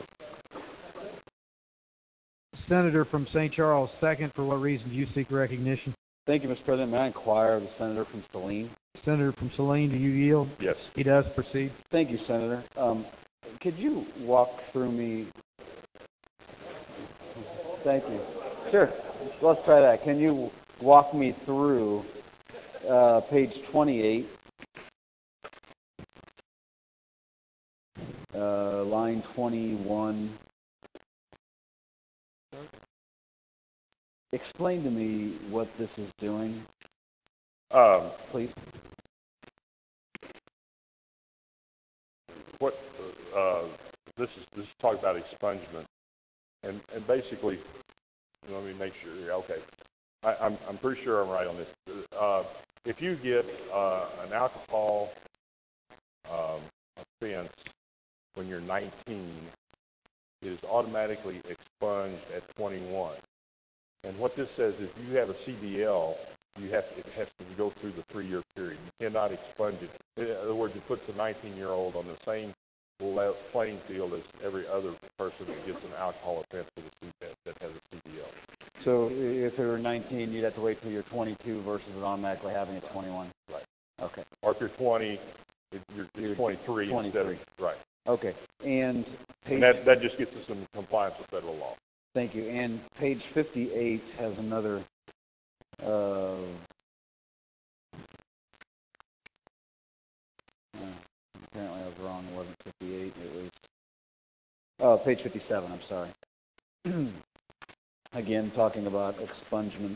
Senator from Saint Charles, second. For what reason do you seek recognition? Thank you, Mister President. May I inquire of the senator from Saline? Senator from Saline, do you yield? Yes. He does. Proceed. Thank you, Senator. Um, could you walk through me? Thank you. Sure. Let's try that. Can you walk me through uh, page twenty-eight, uh, line twenty-one? Explain to me what this is doing, Um, please. what uh, this is this is talking about expungement, and and basically, let me make sure. Yeah, okay, I, I'm I'm pretty sure I'm right on this. Uh, if you get uh, an alcohol um, offense when you're nineteen, it is automatically expunged at twenty-one. And what this says is, if you have a C D L, you have to, it has to go through the three-year period. You cannot expunge it. In other words, it puts a nineteen-year-old on the same le- playing field as every other person that gets an alcohol offense with a C D L that has a C D L. So if you were nineteen, you'd have to wait till you're twenty-two versus it automatically having it twenty-one. Right. Okay. Or if you're twenty, it, you're, it's You're twenty-three, instead of right. Okay. And page, And that that just gets us in compliance with federal law. thank you. And page fifty-eight has another. Uh, uh, apparently, I was wrong. It wasn't fifty-eight. It was. Oh, page fifty-seven. I'm sorry. Again, talking about expungement.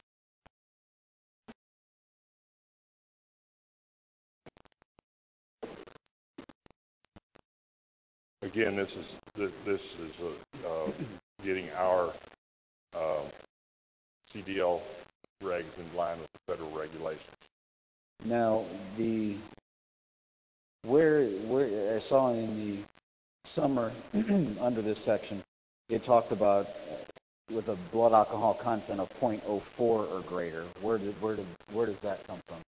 Again, this is this, this is uh, uh, getting our uh, C D L regs in line with the federal regulations. Now, the where where I saw in the summary under this section, it talked about uh, with a blood alcohol content of point oh four or greater. Where did where did where does that come from?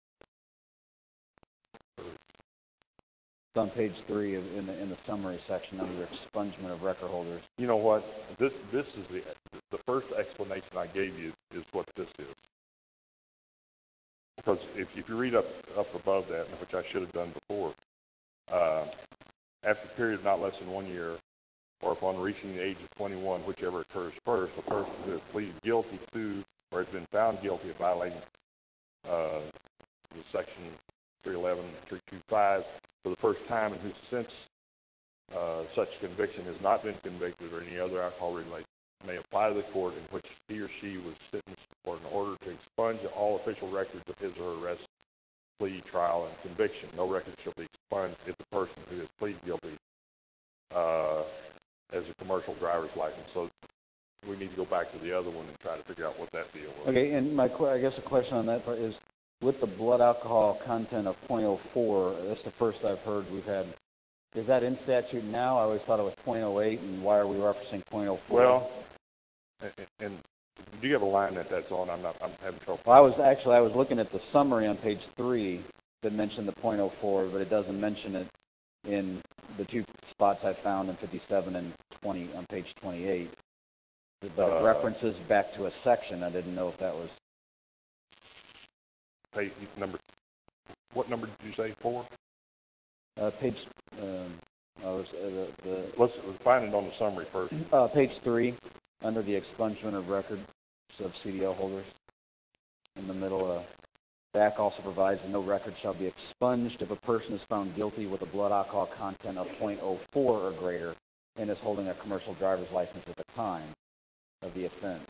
It's on page three of, in the in the summary section under expungement of record holders. You know what? This this is the the first explanation I gave you is what this is. Because if, if you read up up above that, which I should have done before, uh, after a period of not less than one year, or upon reaching the age of twenty-one, whichever occurs first, a person who has pleaded guilty to or has been found guilty of violating uh, the section three eleven, three twenty-five for the first time, and who since uh, such conviction has not been convicted or any other alcohol relation, may apply to the court in which he or she was sentenced for an order to expunge all official records of his or her arrest, plea, trial, and conviction. No record shall be expunged if the person who has pleaded guilty uh, as a commercial driver's license. So we need to go back to the other one and try to figure out what that deal was. Okay, and my, que- I guess a question on that part is, with the blood alcohol content of point oh four, that's the first I've heard we've had. Is that in statute now? I always thought it was point oh eight, and why are we referencing point oh four? Well, and, and do you have a line that that's on? I'm not. I'm having trouble. Well, I was actually I was looking at the summary on page three that mentioned the point oh four, but it doesn't mention it in the two spots I found in fifty-seven and twenty on page twenty-eight. But it Uh, references back to a section. I didn't know if that was Page number. What number did you say? Four. uh, page. Um, I was uh, the, the Let's, let's find it on the summary first. uh, page three under the expungement of records of C D L holders. In the middle, uh, the Act also provides that no record shall be expunged if a person is found guilty with a blood alcohol content of point oh four or greater and is holding a commercial driver's license at the time of the offense.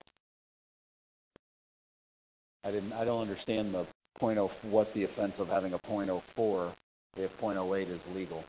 I didn't. I don't understand the point oh. What the offense of having a point oh four if point oh eight is legal.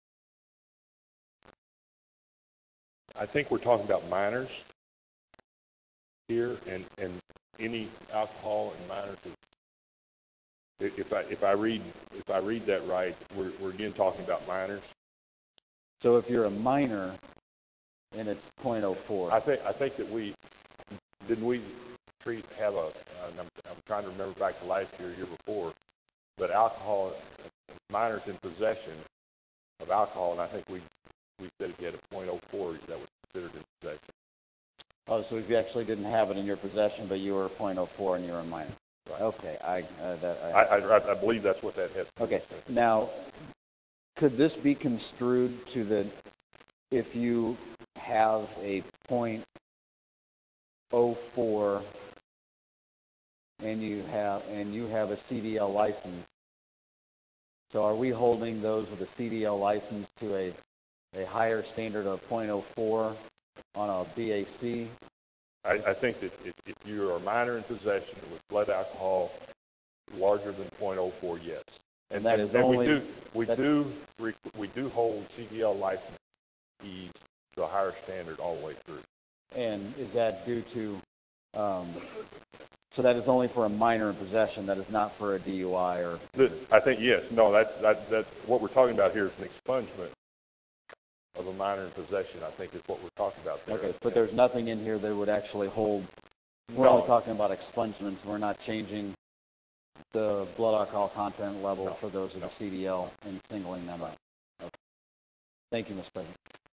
I think we're talking about minors here, and, and any alcohol in minors. Is, if I if I read if I read that right, we're we're again talking about minors. So if you're a minor and it's point oh four, I think I think that we didn't we treat have a. Uh, I'm, I'm trying to remember back to last year, year before, but alcohol minors in possession of alcohol, and I think we we said if you had a point oh four, that was considered in possession. oh, so if you actually didn't have it in your possession, but you were point oh four and you're a minor. Right. Okay, I, uh, that, I, I, I I believe that's what that had. okay. Now, could this be construed to the if you have a point oh four and you have and you have a C D L license? So are we holding those with a C D L license to a a higher standard of point oh four on a B A C? I, I think that if, if you are a minor in possession with blood alcohol larger than point oh four, yes. And, And that and, is and only, we do we that, do we do hold C D L licensees to a higher standard all the way through. And is that due to? Um, so that is only for a minor in possession. That is not for a D U I or. The, I think yes. No, that that that what we're talking about here is an expungement of a minor in possession. I think is what we're talking about there. Okay, but there's nothing in here that would actually hold. We're No. only talking about expungements. We're not changing the blood alcohol content level No. for those of No. the C D L and singling them out. Okay. Thank you, Mister President.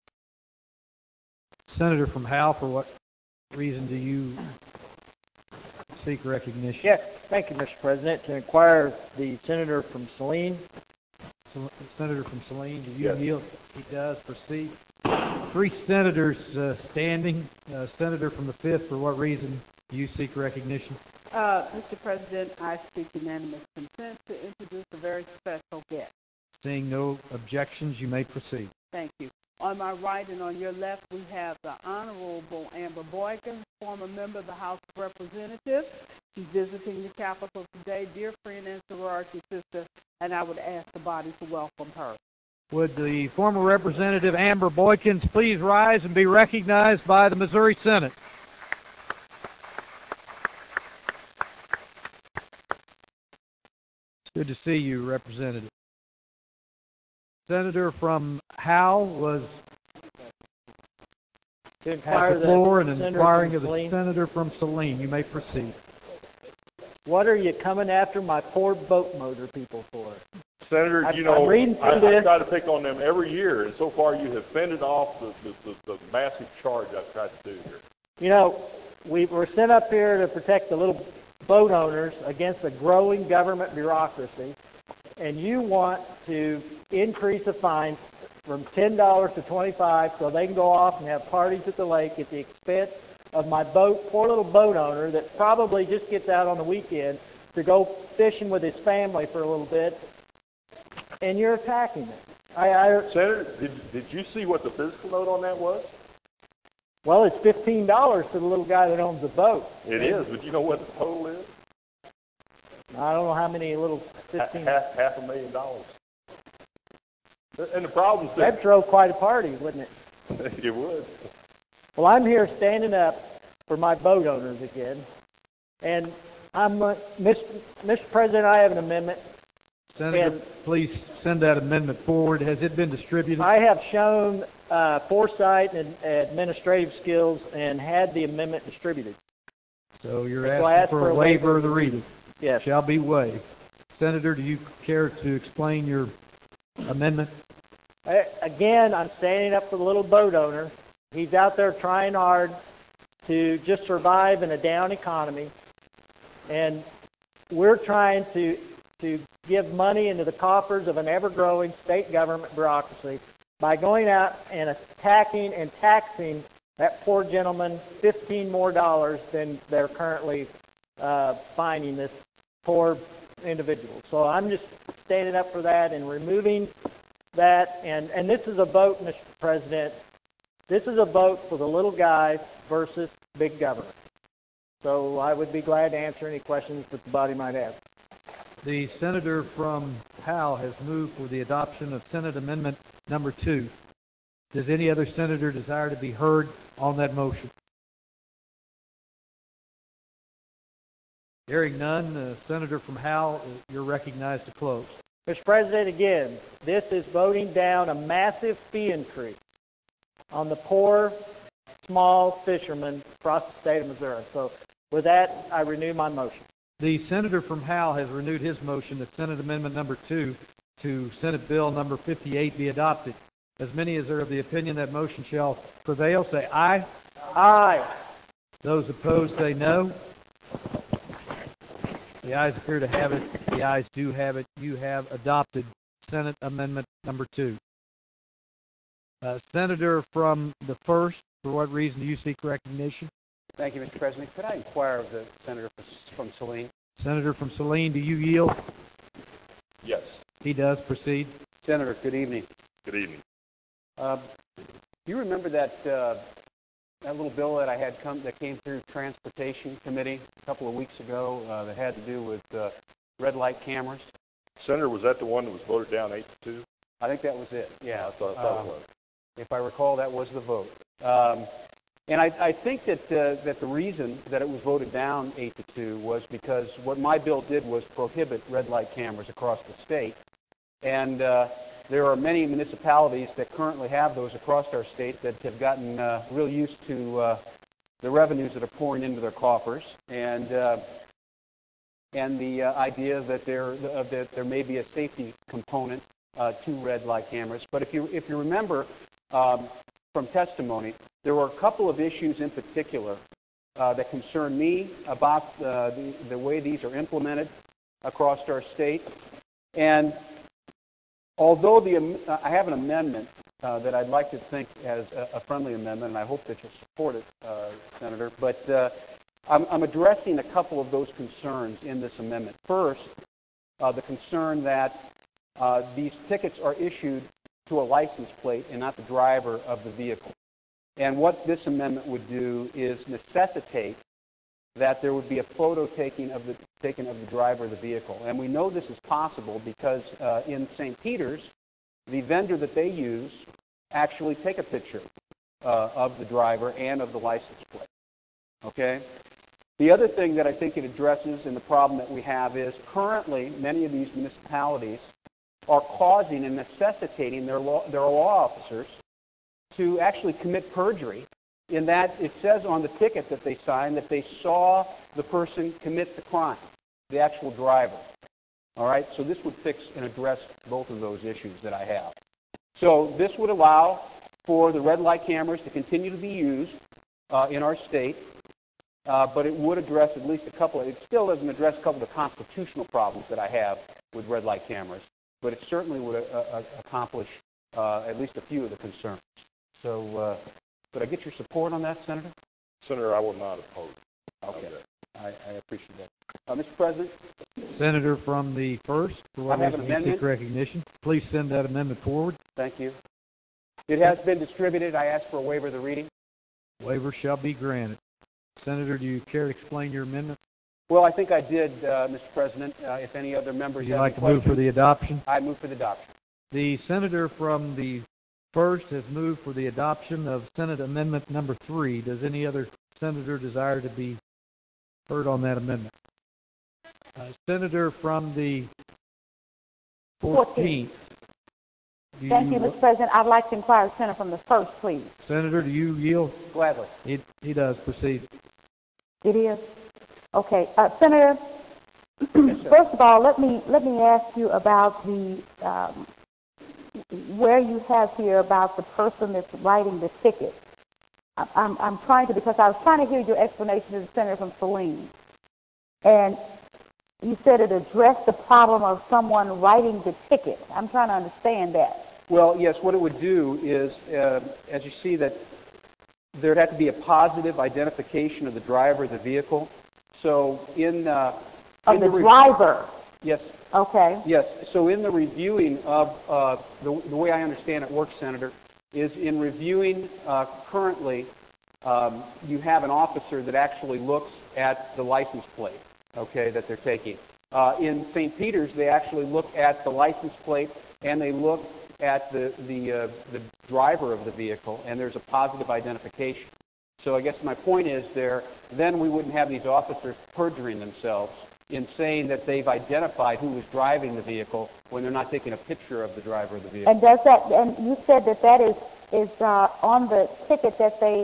Senator from Howe, for what reason do you seek recognition? Yes, thank you, Mister President. To inquire the senator from Saline. Senator from Saline, do you Yes. yield? He does. Proceed. Three senators uh, standing. Uh, Senator from the fifth, for what reason do you seek recognition? Uh, Mister President, I seek unanimous consent to introduce a very special guest. Seeing no objections, you may proceed. Thank you. On my right and on your left, we have the Honorable Amber Boykins, former member of the House of Representatives. She's visiting the Capitol today, dear friend and sorority sister, and I would ask the body to welcome her. Would the former Representative Amber Boykins please rise and be recognized by the Missouri Senate? It's good to see you, Representative. Senator from Howe was To has inquire the floor and senator inquiring from of the Saline. senator from Saline. You may proceed. What are you coming after my poor boat motor people for? Senator, I'm- you know, I'm reading through I, I this. try to pick on them every year, and so far you have fended off the, the, the, the massive charge I've tried to do here. You know, we were sent up here to protect the little boat owners against a growing government bureaucracy, and you want to increase the fine from ten dollars to twenty-five dollars so they can go off and have parties at the lake at the expense of my boat, poor little boat owner that probably just gets out on the weekend to go fishing with his family for a little bit, and you're attacking it. I, I, Senator, did, did you see what the physical note on that was? well, it's fifteen dollars to the little guy that owns the boat. It is, but you know what the total is? I don't know how many little Ha- fifteen. half, half a million dollars. And the problem is That'd that throw quite a party, wouldn't it? it would. Well, I'm here standing up for my boat owners again, and I'm, uh, Mister Mister President, I have an amendment. Senator, And please send that amendment forward. Has it been distributed? I have shown uh, foresight and administrative skills and had the amendment distributed. So you're So I asking ask for for a a waiver waiver of the reading. Yes. Shall be waived. Senator, do you care to explain your amendment? I, again, I'm standing up for the little boat owner. He's out there trying hard to just survive in a down economy. And we're trying to to give money into the coffers of an ever-growing state government bureaucracy by going out and attacking and taxing that poor gentleman fifteen more dollars than they're currently uh, fining this poor individual. So I'm just standing up for that and removing that. And, and this is a vote, Mister President. This is a vote for the little guy versus big government. So I would be glad to answer any questions that the body might have. The senator from Powell has moved for the adoption of Senate Amendment Number Two. Does any other senator desire to be heard on that motion? Hearing none, uh, Senator from Howell, you're recognized to close. Mister President, again, this is voting down a massive fee increase on the poor, small fishermen across the state of Missouri. So with that, I renew my motion. The senator from Howell has renewed his motion that Senate Amendment Number Two to Senate Bill Number fifty-eight be adopted. As many as are of the opinion that motion shall prevail, say aye. Aye. Those opposed, say no. The ayes appear to have it. The ayes do have it. You have adopted Senate Amendment Number Two. Uh, Senator from the first, for what reason do you seek recognition? Thank you, Mister President. Could I inquire of the senator from Saline? Senator from Saline, do you yield? Yes. He does. Proceed. Senator, good evening. Good evening. Uh, do you remember that uh, that little bill that I had come that came through Transportation Committee a couple of weeks ago uh, that had to do with uh, red light cameras? Senator, was that the one that was voted down eight to two? I think that was it. Yeah, I thought, I thought uh, it was. If I recall, that was the vote. Um, and I, I think that uh, that the reason that it was voted down eight to two was because what my bill did was prohibit red light cameras across the state, and uh, there are many municipalities that currently have those across our state that have gotten uh, real used to uh, the revenues that are pouring into their coffers, and uh, and the uh, idea that there uh, that there may be a safety component uh, to red light cameras. But if you if you remember um, from testimony, there were a couple of issues in particular uh, that concern me about uh, the the way these are implemented across our state, and although the, uh, I have an amendment uh, that I'd like to think as a, a friendly amendment, and I hope that you'll support it, uh, Senator, but uh, I'm, I'm addressing a couple of those concerns in this amendment. First, uh, the concern that uh, these tickets are issued to a license plate and not the driver of the vehicle. And what this amendment would do is necessitate that there would be a photo taking of the taken of the driver of the vehicle. And we know this is possible because uh, in Saint Peter's, the vendor that they use actually take a picture uh, of the driver and of the license plate. Okay? The other thing that I think it addresses and the problem that we have is currently many of these municipalities are causing and necessitating their law, their law officers to actually commit perjury, in that it says on the ticket that they sign that they saw the person commit the crime, the actual driver. All right, so this would fix and address both of those issues that I have. So this would allow for the red light cameras to continue to be used uh, in our state, uh, but it would address at least a couple of, it still doesn't address a couple of the constitutional problems that I have with red light cameras, but it certainly would uh, uh, accomplish uh, at least a few of the concerns. So, uh, could I get your support on that, Senator? Senator, I will not oppose. Okay. I, I appreciate that. Uh, Mister President? Senator from the first, for what I have an reason you seek amendment. recognition, please send that amendment forward. Thank you. It has been distributed. I ask for a waiver of the reading. Waiver shall be granted. Senator, do you care to explain your amendment? Well, I think I did, uh, Mister President. Uh, if any other members Would you have like to any move for the adoption? I move for the adoption. The senator from the first has moved for the adoption of Senate Amendment Number three. Does any other senator desire to be heard on that amendment? Uh, Senator from the fourteenth. Do Thank you, Mister President. I'd like to inquire the senator from the first, please. Senator, do you yield? Gladly. He, he does. Proceed. It is? Okay. Uh, Senator, first of all, let me let me ask you about the um, where you have here about the person that's writing the ticket. I, I'm I'm trying to because I was trying to hear your explanation to the senator from Saline, and you said it addressed the problem of someone writing the ticket. I'm trying to understand that. Well, yes, what it would do is, uh, as you see, that there'd have to be a positive identification of the driver of the vehicle. So in... Uh, of in the, the re- driver? Yes. Okay. Yes. So in the reviewing of, uh, the, the way I understand it works, Senator, is in reviewing uh, currently, um, you have an officer that actually looks at the license plate, okay, that they're taking. Uh, in Saint Peter's, they actually look at the license plate and they look at the the uh, the driver of the vehicle, and there's a positive identification. So I guess my point is there, then we wouldn't have these officers perjuring themselves in saying that they've identified who was driving the vehicle when they're not taking a picture of the driver of the vehicle. And does that? And you said that that is is uh, on the ticket that they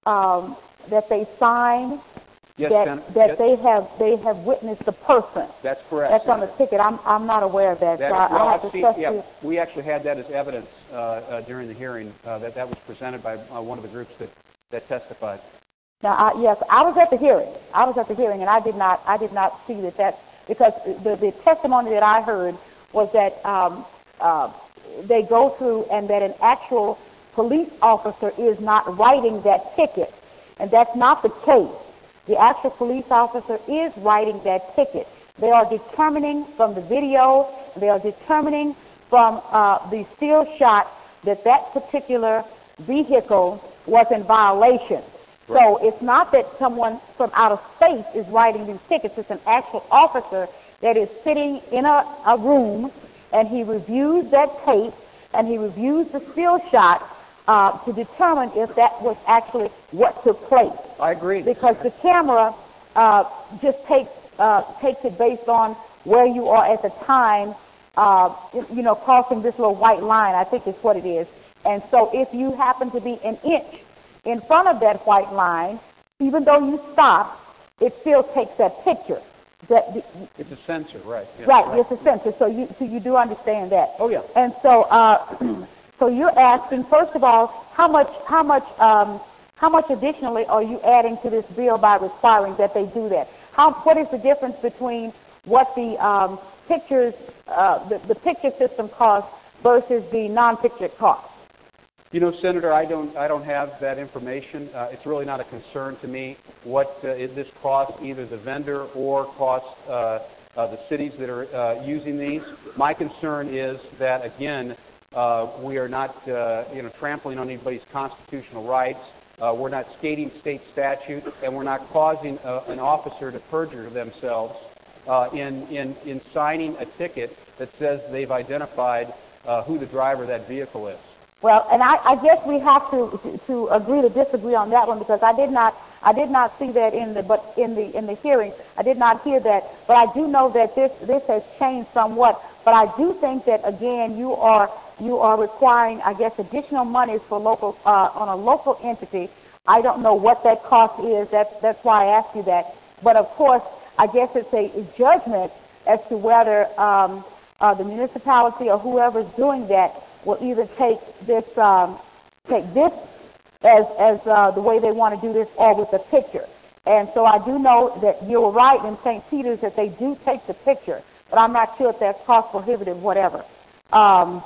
um, that they sign. Yes, that Senator. that Yes. they have they have witnessed the person. That's correct. That's Senator. on the ticket. I'm I'm not aware of that. That, so I, well, I have I've to seen, trust yeah, you. we actually had that as evidence uh, uh, during the hearing. Uh, that that was presented by uh, one of the groups that, that testified. Now, I, yes, I was at the hearing. I was at the hearing, and I did not I did not see that that because the the testimony that I heard was that um, uh, they go through and that an actual police officer is not writing that ticket, and that's not the case. The actual police officer is writing that ticket. They are determining from the video, they are determining from uh, the still shot that that particular vehicle was in violation. Right. So it's not that someone from out of space is writing these tickets. It's an actual officer that is sitting in a, a room, and he reviews that tape, and he reviews the still shot Uh, to determine if that was actually what took place. I agree. Because the camera uh, just takes uh, takes it based on where you are at the time, uh, you know, crossing this little white line, I think is what it is. And so if you happen to be an inch in front of that white line, even though you stop, it still takes that picture. That the, it's a sensor, right? Yeah, right, right, it's a sensor. So you so you do understand that. Oh yeah. And so. Uh, So you're asking, first of all, how much, how much, um, how much additionally are you adding to this bill by requiring that they do that? How, what is the difference between what the um, pictures, uh, the, the picture system costs versus the non-picture cost? You know, Senator, I don't, I don't have that information. Uh, it's really not a concern to me what uh, this costs either the vendor or costs uh, uh, the cities that are uh, using these. My concern is that again. Uh, we are not, uh, you know, trampling on anybody's constitutional rights. Uh, we're not skating state statute, and we're not causing uh, an officer to perjure themselves uh, in, in, in signing a ticket that says they've identified uh, who the driver of that vehicle is. Well, and I, I guess we have to, to to agree to disagree on that one because I did not I did not see that in the but in the in the hearing I did not hear that, but I do know that this this has changed somewhat. But I do think that again you are you are requiring I guess additional monies for local uh, on a local entity. I don't know what that cost is. That's that's why I asked you that. But of course I guess it's a, a judgment as to whether um, uh, the municipality or whoever's doing that will either take this um, take this as as uh, the way they want to do this, or with the picture. And so I do know that you're right in Saint Peter's that they do take the picture, but I'm not sure if that's cost prohibitive, whatever. Um,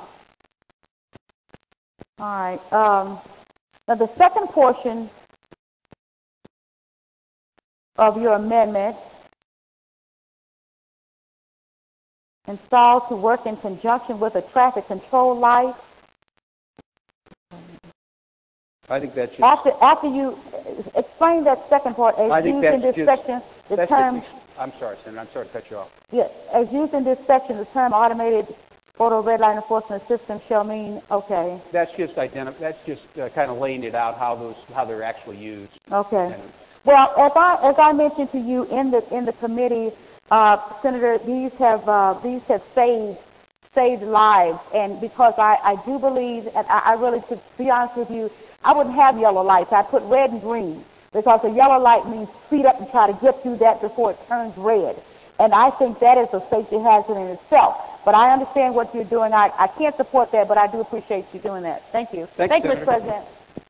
all right. Um, now the second portion of your amendment, installed to work in conjunction with a traffic control light. I think that should... After, after you explain that second part, as I think used in that's this just, section, the that's term... Just, I'm sorry, Senator, I'm sorry to cut you off. Yes, as used in this section, the term automated Photo red light enforcement system shall mean, okay, That's just identi- that's just uh, kind of laying it out how those how they're actually used. okay. Well, as I, as I mentioned to you in the, in the committee, uh, Senator, these have, uh, these have saved, saved lives. And because I, I do believe, and I, I really, to be honest with you, I wouldn't have yellow lights. I put red and green because a yellow light means speed up and try to get through that before it turns red. And I think that is a safety hazard in itself. But I understand what you're doing. I, I can't support that, but I do appreciate you doing that. Thank you. Thank, Thank you, you, Mister President.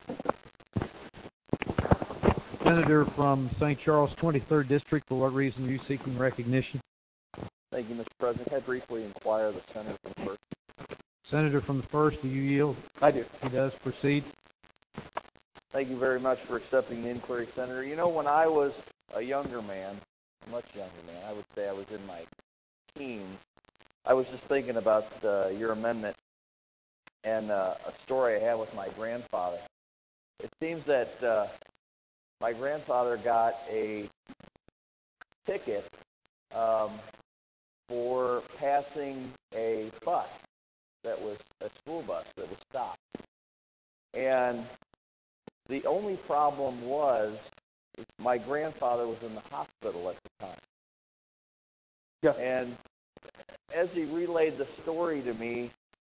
Senator from Saint Charles, twenty-third District, for what reason are you seeking recognition? Thank you, Mister President. Can I briefly inquire the senator from the first? Senator from the first, do you yield? I do. He does. Proceed. Thank you very much for accepting the inquiry, Senator. You know, when I was a younger man, a much younger man, I would say I was in my teens, I was just thinking about uh, your amendment and uh, a story I had with my grandfather. It seems that uh, my grandfather got a ticket um, for passing a bus that was a school bus that was stopped. And the only problem was my grandfather was in the hospital at the time. Yeah. And as he relayed the story to me,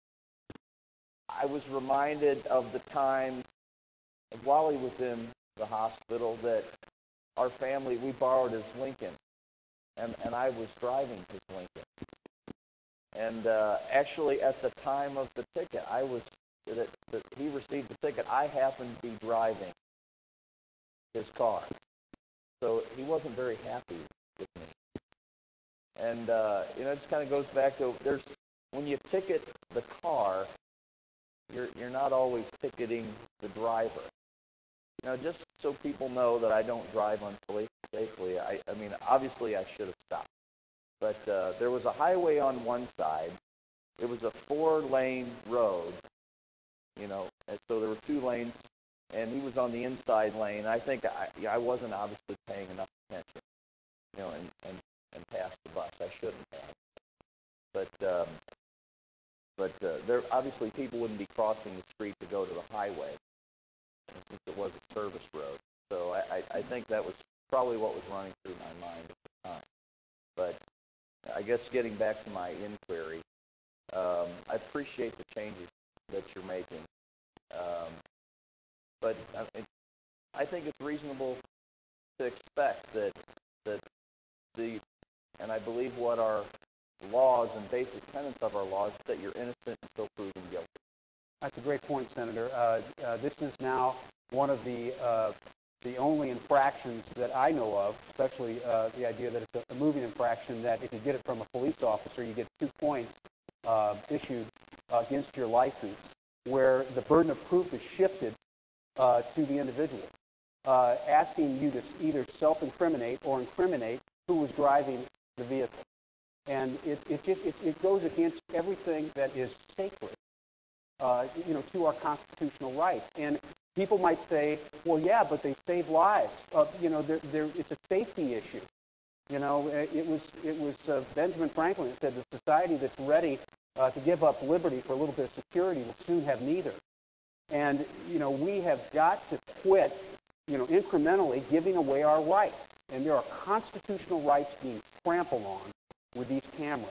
I was reminded of the time while he was in the hospital that our family, we borrowed his Lincoln, and, and I was driving his Lincoln. And uh, actually, at the time of the ticket, I was, that, that he received the ticket, I happened to be driving his car. So he wasn't very happy with me. And, uh, you know, it just kind of goes back to, there's, when you ticket the car, you're, you're not always ticketing the driver. Now, just so people know that I don't drive unsafely, I, I mean, obviously I should have stopped. But uh, there was a highway on one side. It was a four-lane road, you know, and so there were two lanes, and he was on the inside lane. I think I, I wasn't obviously paying enough attention, you know, and, and, and passed the bus. I shouldn't have. But, um, but uh, there obviously people wouldn't be crossing the street to go to the highway, since it was a service road. So I, I, I think that was probably what was running through my mind at the time. But I guess getting back to my inquiry, um, I appreciate the changes that you're making. Um, but I, I think it's reasonable to expect that that the, and I believe what our laws and basic tenets of our laws is that you're innocent until proven guilty. That's a great point, Senator. Uh, uh, this is now one of the uh, the only infractions that I know of, especially uh, the idea that it's a, a moving infraction, that if you get it from a police officer, you get two points uh, issued uh, against your license, where the burden of proof is shifted uh, to the individual, uh, asking you to either self-incriminate or incriminate who was driving the vehicle. And it, it, just, it, it goes against everything that is sacred, uh, you know, to our constitutional rights. And people might say, well, yeah, but they save lives. Uh, you know, they're, they're, it's a safety issue. You know, it was it was uh, Benjamin Franklin that said the society that's ready uh, to give up liberty for a little bit of security will soon have neither. And, you know, we have got to quit, you know, incrementally giving away our rights. And there are constitutional rights being trampled on with these cameras.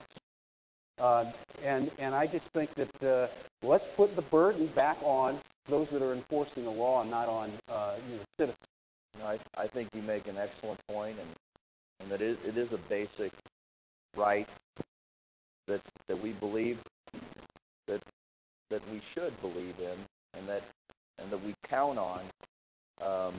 Uh, and, and I just think that uh, let's put the burden back on those that are enforcing the law and not on uh, you know, citizens. You know, I, I think you make an excellent point, and, and that it, it is a basic right that that we believe that that we should believe in, and that and that we count on um,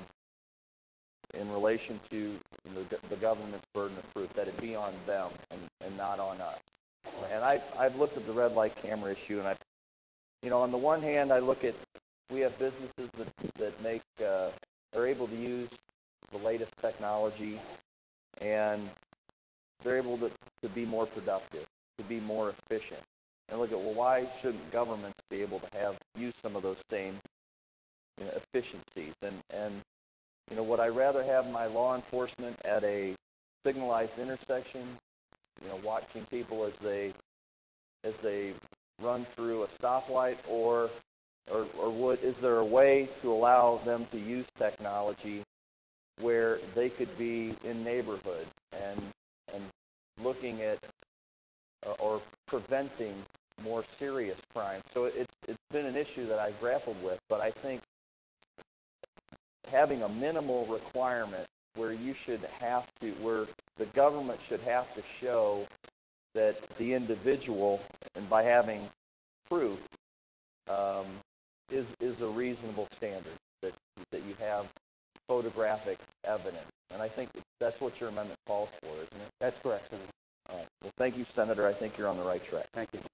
in relation to the, the government's burden of proof, that it be on them and, and not on us. And I, I've looked at the red light camera issue, and I, you know, on the one hand, I look at, we have businesses that, that make, uh, are able to use the latest technology, and they're able to, to be more productive, to be more efficient. And look at, well, why shouldn't governments be able to have, use some of those same, you know, efficiencies? And, and, you know, would I rather have my law enforcement at a signalized intersection, you know, watching people as they as they run through a stoplight, or or, or would is there a way to allow them to use technology where they could be in neighborhoods and and looking at uh, or preventing more serious crime? So it, it's been an issue that I've grappled with, but I think having a minimal requirement where you should have to, where the government should have to show that the individual, and by having proof, um, is is a reasonable standard, that that you have photographic evidence. And I think that's what your amendment calls for, isn't it? That's correct, Senator. All right. Well, thank you, Senator. I think you're on the right track. Thank you.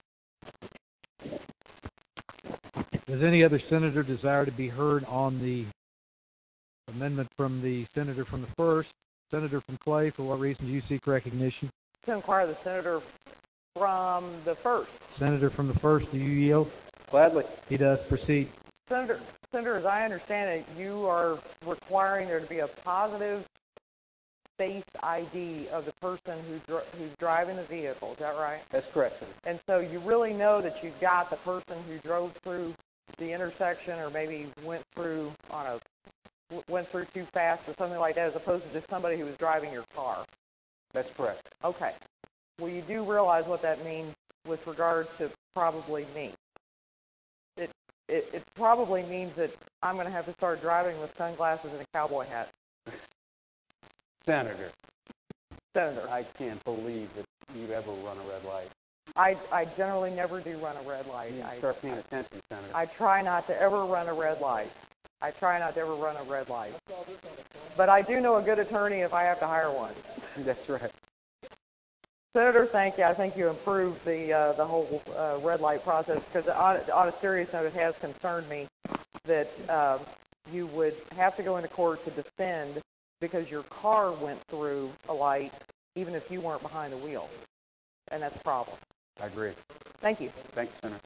Does any other senator desire to be heard on the amendment from the senator from the first? Senator from Clay, for what reason do you seek recognition? To inquire the senator from the first. Senator from the first, do you yield? Gladly. He does. Proceed. Senator, Senator, as I understand it, you are requiring there to be a positive face I D of the person who dr- who's driving the vehicle. Is that right? That's correct, Senator. And so you really know that you've got the person who drove through the intersection, or maybe went through on a went through too fast or something like that, as opposed to just somebody who was driving your car. That's correct. Okay. Well, you do realize what that means with regard to probably me. It it, it probably means that I'm going to have to start driving with sunglasses and a cowboy hat. Senator. Senator. I can't believe that you ever run a red light. I, I generally never do run a red light. You I, start paying attention, Senator. I try not to ever run a red light. I try not to ever run a red light. But I do know a good attorney if I have to hire one. That's right. Senator, thank you. I think you improved the uh, the whole uh, red light process, because on, on a serious note, it has concerned me that uh, you would have to go into court to defend because your car went through a light, even if you weren't behind the wheel. And that's a problem. I agree. Thank you. Thanks, Senator.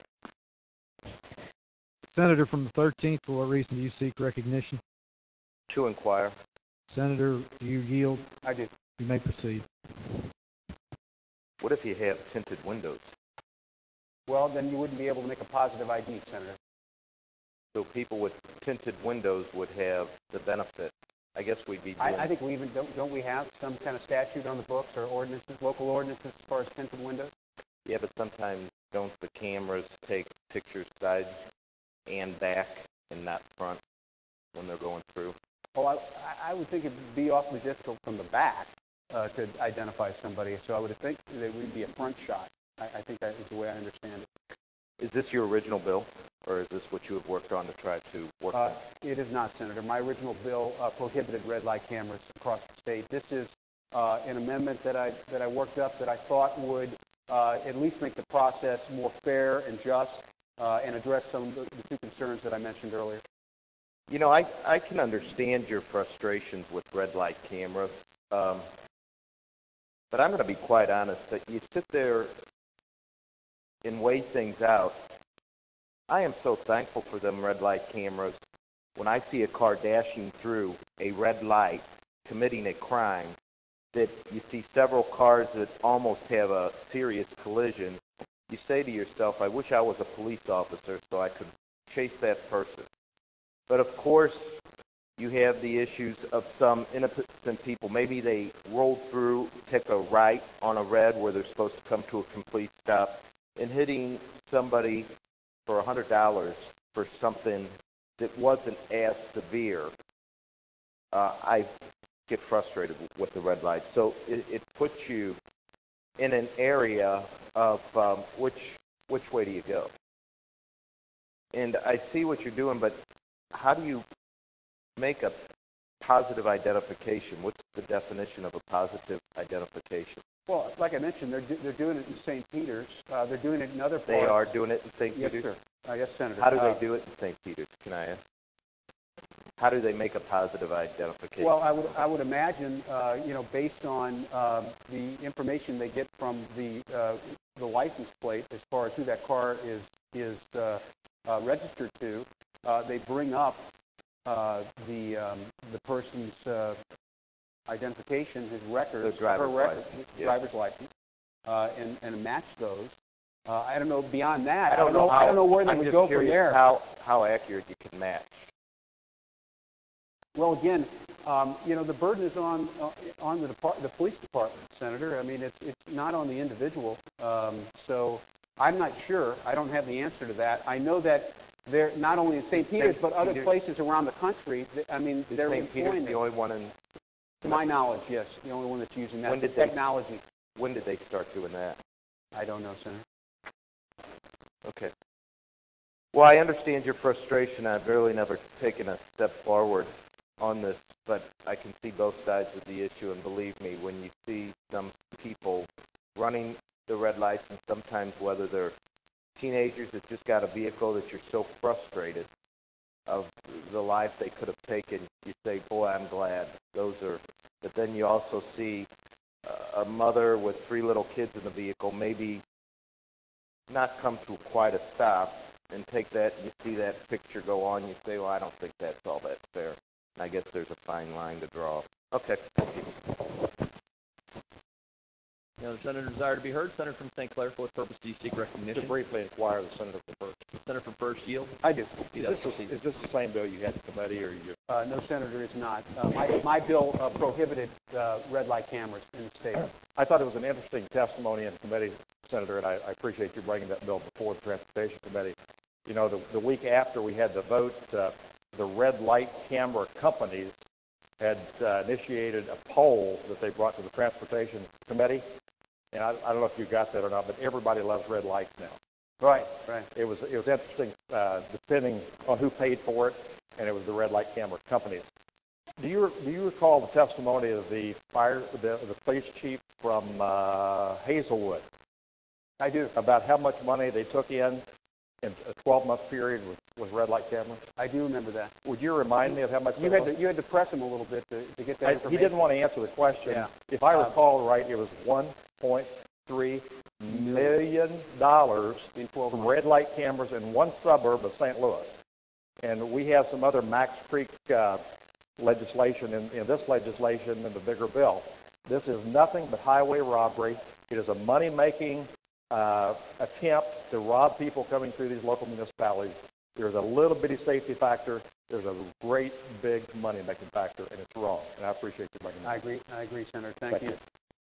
Senator from the thirteenth, for what reason do you seek recognition? To inquire. Senator, do you yield? I do. You may proceed. What if you have tinted windows? Well, then you wouldn't be able to make a positive I D, Senator. So people with tinted windows would have the benefit. I guess we'd be doing... I, I think we even, don't, don't we have some kind of statute on the books or ordinances, local ordinances as far as tinted windows? Yeah, but sometimes don't the cameras take pictures side and back and not front when they're going through? Oh, I, I would think it would be awfully difficult from the back uh, to identify somebody, so I would think that it would be a front shot. I, I think that is the way I understand it. Is this your original bill, or is this what you have worked on to try to work uh, on? It is not, Senator. My original bill uh, prohibited red light cameras across the state. This is uh, an amendment that I that I worked up that I thought would uh, at least make the process more fair and just uh, and address some of the, the two concerns that I mentioned earlier. You know, I, I can understand your frustrations with red light cameras, um, but I'm going to be quite honest that you sit there and weigh things out. I am so thankful for them red light cameras. When I see a car dashing through a red light, committing a crime, that you see several cars that almost have a serious collision, you say to yourself, I wish I was a police officer so I could chase that person. But of course, you have the issues of some innocent people. Maybe they rolled through, took a right on a red where they're supposed to come to a complete stop, and hitting somebody for one hundred dollars for something that wasn't as severe. Uh, I get frustrated with the red light. So it, it puts you in an area of um, which which way do you go? And I see what you're doing, but how do you make a positive identification? What's the definition of a positive identification? Well, like I mentioned, they're do, they're doing it in Saint Peter's. Uh, they're doing it in other parts. They are doing it in Saint Yes, Peter's? sir. Uh, yes, Senator. How do uh, they do it in Saint Peter's, can I ask? How do they make a positive identification? Well, I would I would imagine, uh, you know, based on uh, the information they get from the uh, the license plate as far as who that car is is uh, uh, registered to, uh, they bring up uh, the um, the person's uh, identification, his records, The driver's her records, license, his yeah. driver's license, uh, and and match those. Uh, I don't know beyond that. I don't know how, I don't know where they I'm would just go from curious there. how, how accurate you can match. Well, again, um, you know, the burden is on uh, on the depart- the police department, Senator. I mean, it's it's not on the individual. Um, so I'm not sure. I don't have the answer to that. I know that they're not only in Saint Peter's, but other Peter's- places around the country. th- I mean, Is they're Saint Peter's employing the them. only one in? To my knowledge, yes, the only one that's using that When did they- technology. When did they start doing that? I don't know, Senator. Okay. Well, I understand your frustration. I've really never taken a step forward on this, but I can see both sides of the issue, and believe me, when you see some people running the red lights, and sometimes whether they're teenagers that just got a vehicle, that you're so frustrated of the life they could have taken, you say, boy, I'm glad. Those are, but then you also see uh, a mother with three little kids in the vehicle, maybe not come to quite a stop, and take that, you see that picture go on, you say, well, I don't think that's all that fair. And I guess there's a fine line to draw. Okay, thank you. Any other senator desire to be heard? Senator from Saint Clair, for what purpose do you seek recognition? To briefly inquire the senator from first. Senator from First, yield. I do. He Is does this, proceed. is this the same bill you had in committee, or you? Uh, no, Senator, it's not. Uh, my, my bill uh, prohibited uh, red light cameras in the state. I thought it was an interesting testimony in committee, Senator, and I, I appreciate you bringing that bill before the Transportation Committee. You know, the, the week after we had the vote, uh, the red light camera companies had uh, initiated a poll that they brought to the Transportation Committee. And I, I don't know if you got that or not, but everybody loves red lights now. Right, right. It was it was interesting, uh, depending on who paid for it, and it was the red light camera companies. Do you do you recall the testimony of the fire the, the police chief from uh, Hazelwood? I do. About how much money they took in in a twelve-month period with, with red light cameras? I do remember that. Would you remind me of how much? You that had was? to you had to press him a little bit to, to get that I, information. he didn't want to answer the question. Yeah. If I Um, recall right, it was one point three million dollars in twelve from months. red light cameras in one suburb of Saint Louis. And we have some other Max Creek uh, legislation in, in this legislation in the bigger bill. This is nothing but highway robbery. It is a money-making uh, attempt to rob people coming through these local municipalities. There's a little bitty safety factor. There's a great big money-making factor, and it's wrong. And I appreciate you bringing that. I agree. I agree, Senator. Thank, Thank you. you.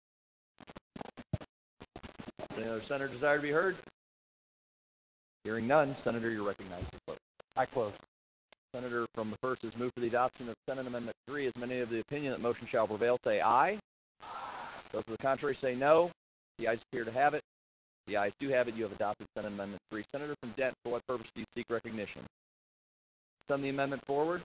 Any other senator desire to be heard? Hearing none, Senator, you're recognized to close. I close. Senator from the First has moved for the adoption of Senate Amendment three. As many of the opinion that motion shall prevail, say aye. Those to the contrary say no. The ayes appear to have it. The ayes do have it. You have adopted Senate Amendment three. Senator from Dent, for what purpose do you seek recognition? Send the amendment forward.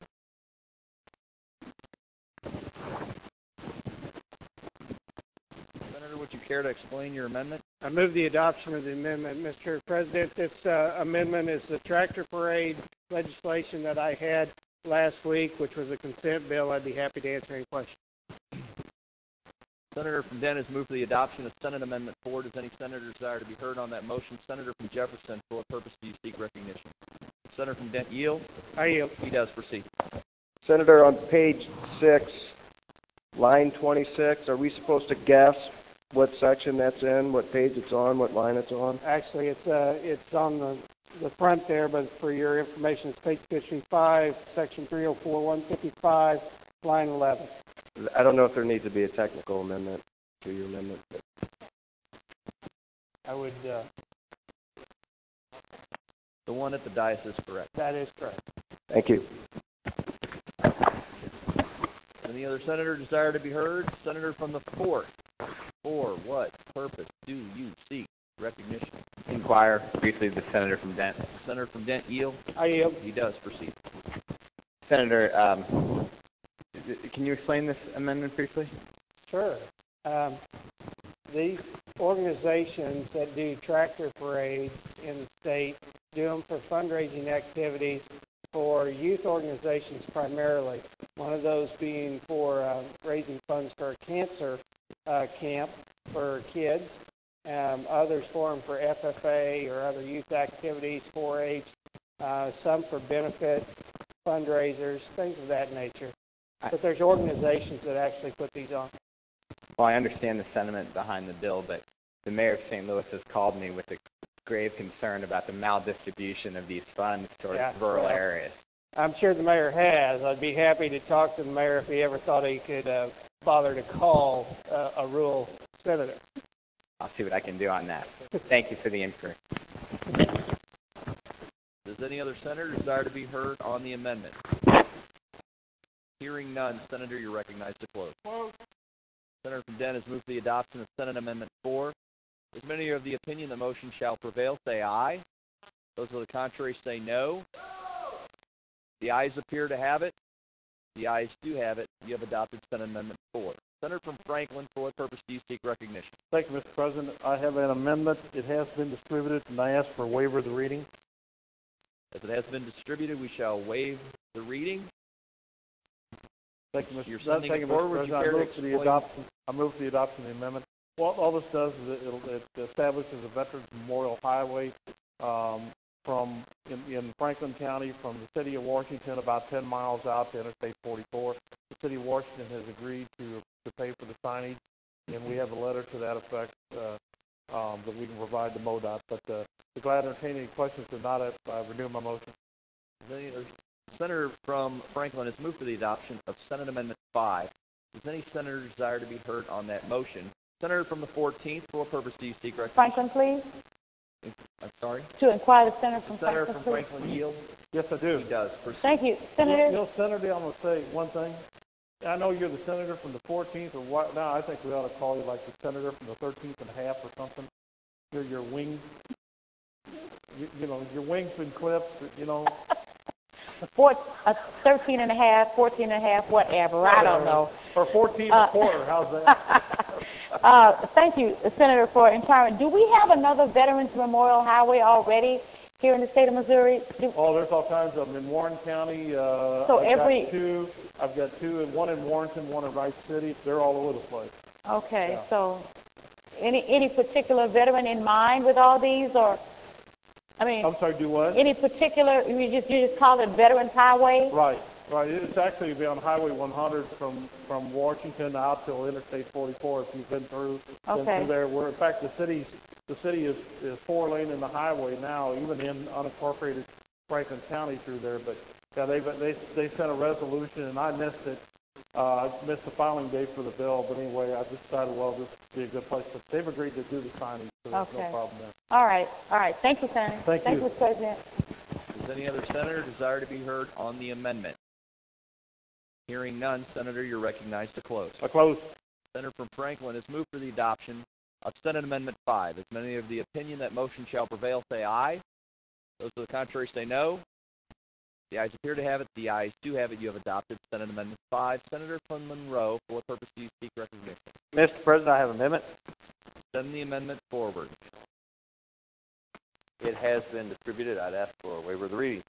Senator, would you care to explain your amendment? I move the adoption of the amendment, Mister President. This uh, amendment is the tractor parade legislation that I had last week, which was a consent bill. I'd be happy to answer any questions. Senator from Dent has moved for the adoption of Senate Amendment four. Does any senator desire to be heard on that motion? Senator from Jefferson, for what purpose do you seek recognition? Senator from Dent, yield. I yield. He does. Proceed. Senator, on page six, line twenty-six, are we supposed to guess what section that's in, what page it's on, what line it's on? Actually, it's uh, it's on the the front there, but for your information, it's page fifty-five, section three oh four, one fifty-five, line eleven. I don't know if there needs to be a technical amendment to your amendment. I would. Uh, The one at the dais is correct. that is correct. Thank you. Any other senator desire to be heard? Senator from the Fourth. For what purpose do you seek recognition? Inquire briefly the senator from Dent. Senator from Dent, yield. I yield. He does. Proceed. Senator, um, can you explain this amendment briefly? Sure. Um, these organizations that do tractor parades in the state do them for fundraising activities for youth organizations primarily. One of those being for uh, raising funds for a cancer uh, camp for kids. Um, others for them for F F A or other youth activities, four H, uh, some for benefit fundraisers, things of that nature. But there's organizations that actually put these on. Well, I understand the sentiment behind the bill, but the mayor of Saint Louis has called me with a grave concern about the maldistribution of these funds towards Yeah, rural well, areas. I'm sure the mayor has. I'd be happy to talk to the mayor if he ever thought he could uh, bother to call uh, a rural senator. I'll see what I can do on that. Thank you for the inquiry. Does any other senator desire to be heard on the amendment? Hearing none, Senator, you're recognized to close. Senator from Denton has moved the adoption of Senate Amendment four. As many are of the opinion the motion shall prevail, say aye. Those of the contrary say no. The ayes appear to have it. The ayes do have it. You have adopted Senate Amendment four. Senator from Franklin, for what purpose do you seek recognition? Thank you, Mister President. I have an amendment. It has been distributed, and I ask for a waiver of the reading. As it has been distributed, we shall waive the reading. Thank you, Mister You're President. sending Thank it you, Mister forward. You President. I care to move for the explain? adoption. I move for the adoption of the amendment. What all this does is it, it'll, it establishes a Veterans Memorial Highway um, from in, in Franklin County, from the city of Washington, about ten miles out to Interstate forty-four. The city of Washington has agreed to to pay for the signage, and we have a letter to that effect uh, um, that we can provide to MoDOT. But uh, be glad to entertain any questions. If not, I, I renew my motion. The Senator from Franklin has moved for the adoption of Senate Amendment five. Does any senator desire to be heard on that motion? Senator from the fourteenth, for what purpose do you seek recognition? Franklin, please. I'm sorry? To inquire the senator from Senator Franklin, from please. Franklin yield? Yes, I do. He does. Proceed. Thank you. You Senator? know, Senator, I'm going to say one thing. I know you're the senator from the fourteenth, or what? Now I think we ought to call you like the senator from the thirteenth and a half or something. Your your wings, you, you know, your wings been clipped. You know. Four, uh, thirteen and a half, fourteen and a half, whatever. I don't know. Or fourteen and Uh, a quarter. How's that? uh, thank you, Senator, for inquiring. Do we have another Veterans Memorial Highway already here in the state of Missouri? Do, Oh, there's all kinds of them in Warren County. Uh, So I've every- got two. I've got two, one in Warrenton, one in Rice City. They're all over the place. okay, Yeah. so any any particular veteran in mind with all these, or I mean, I'm sorry. Do what? any particular? You just you just call it Veterans Highway? Right, right. It's actually be on Highway one hundred from, from Washington out till Interstate forty-four. If you've been through, been Okay. through there, where in fact the city's the city is, is four lane in the highway now, even in unincorporated Franklin County through there. But yeah, they they they sent a resolution, and I missed it. Uh, I missed the filing date for the bill, but anyway, I just decided, well, this would be a good place. But they've agreed to do the signing, so there's Okay. no problem there. All right, all right. Thank you, Senator. Thank you. Mister President. Does any other senator desire to be heard on the amendment? Hearing none, Senator, you're recognized to close. I close. Senator from Franklin has moved for the adoption of Senate Amendment five. As many of the opinion that motion shall prevail, say aye. Those to the contrary say no. The ayes appear to have it. The ayes do have it. You have adopted Senate Amendment five. Senator from Monroe, for what purpose do you seek recognition? Mister President, I have an amendment. Send the amendment forward. It has been distributed. I'd ask for a waiver of the reading.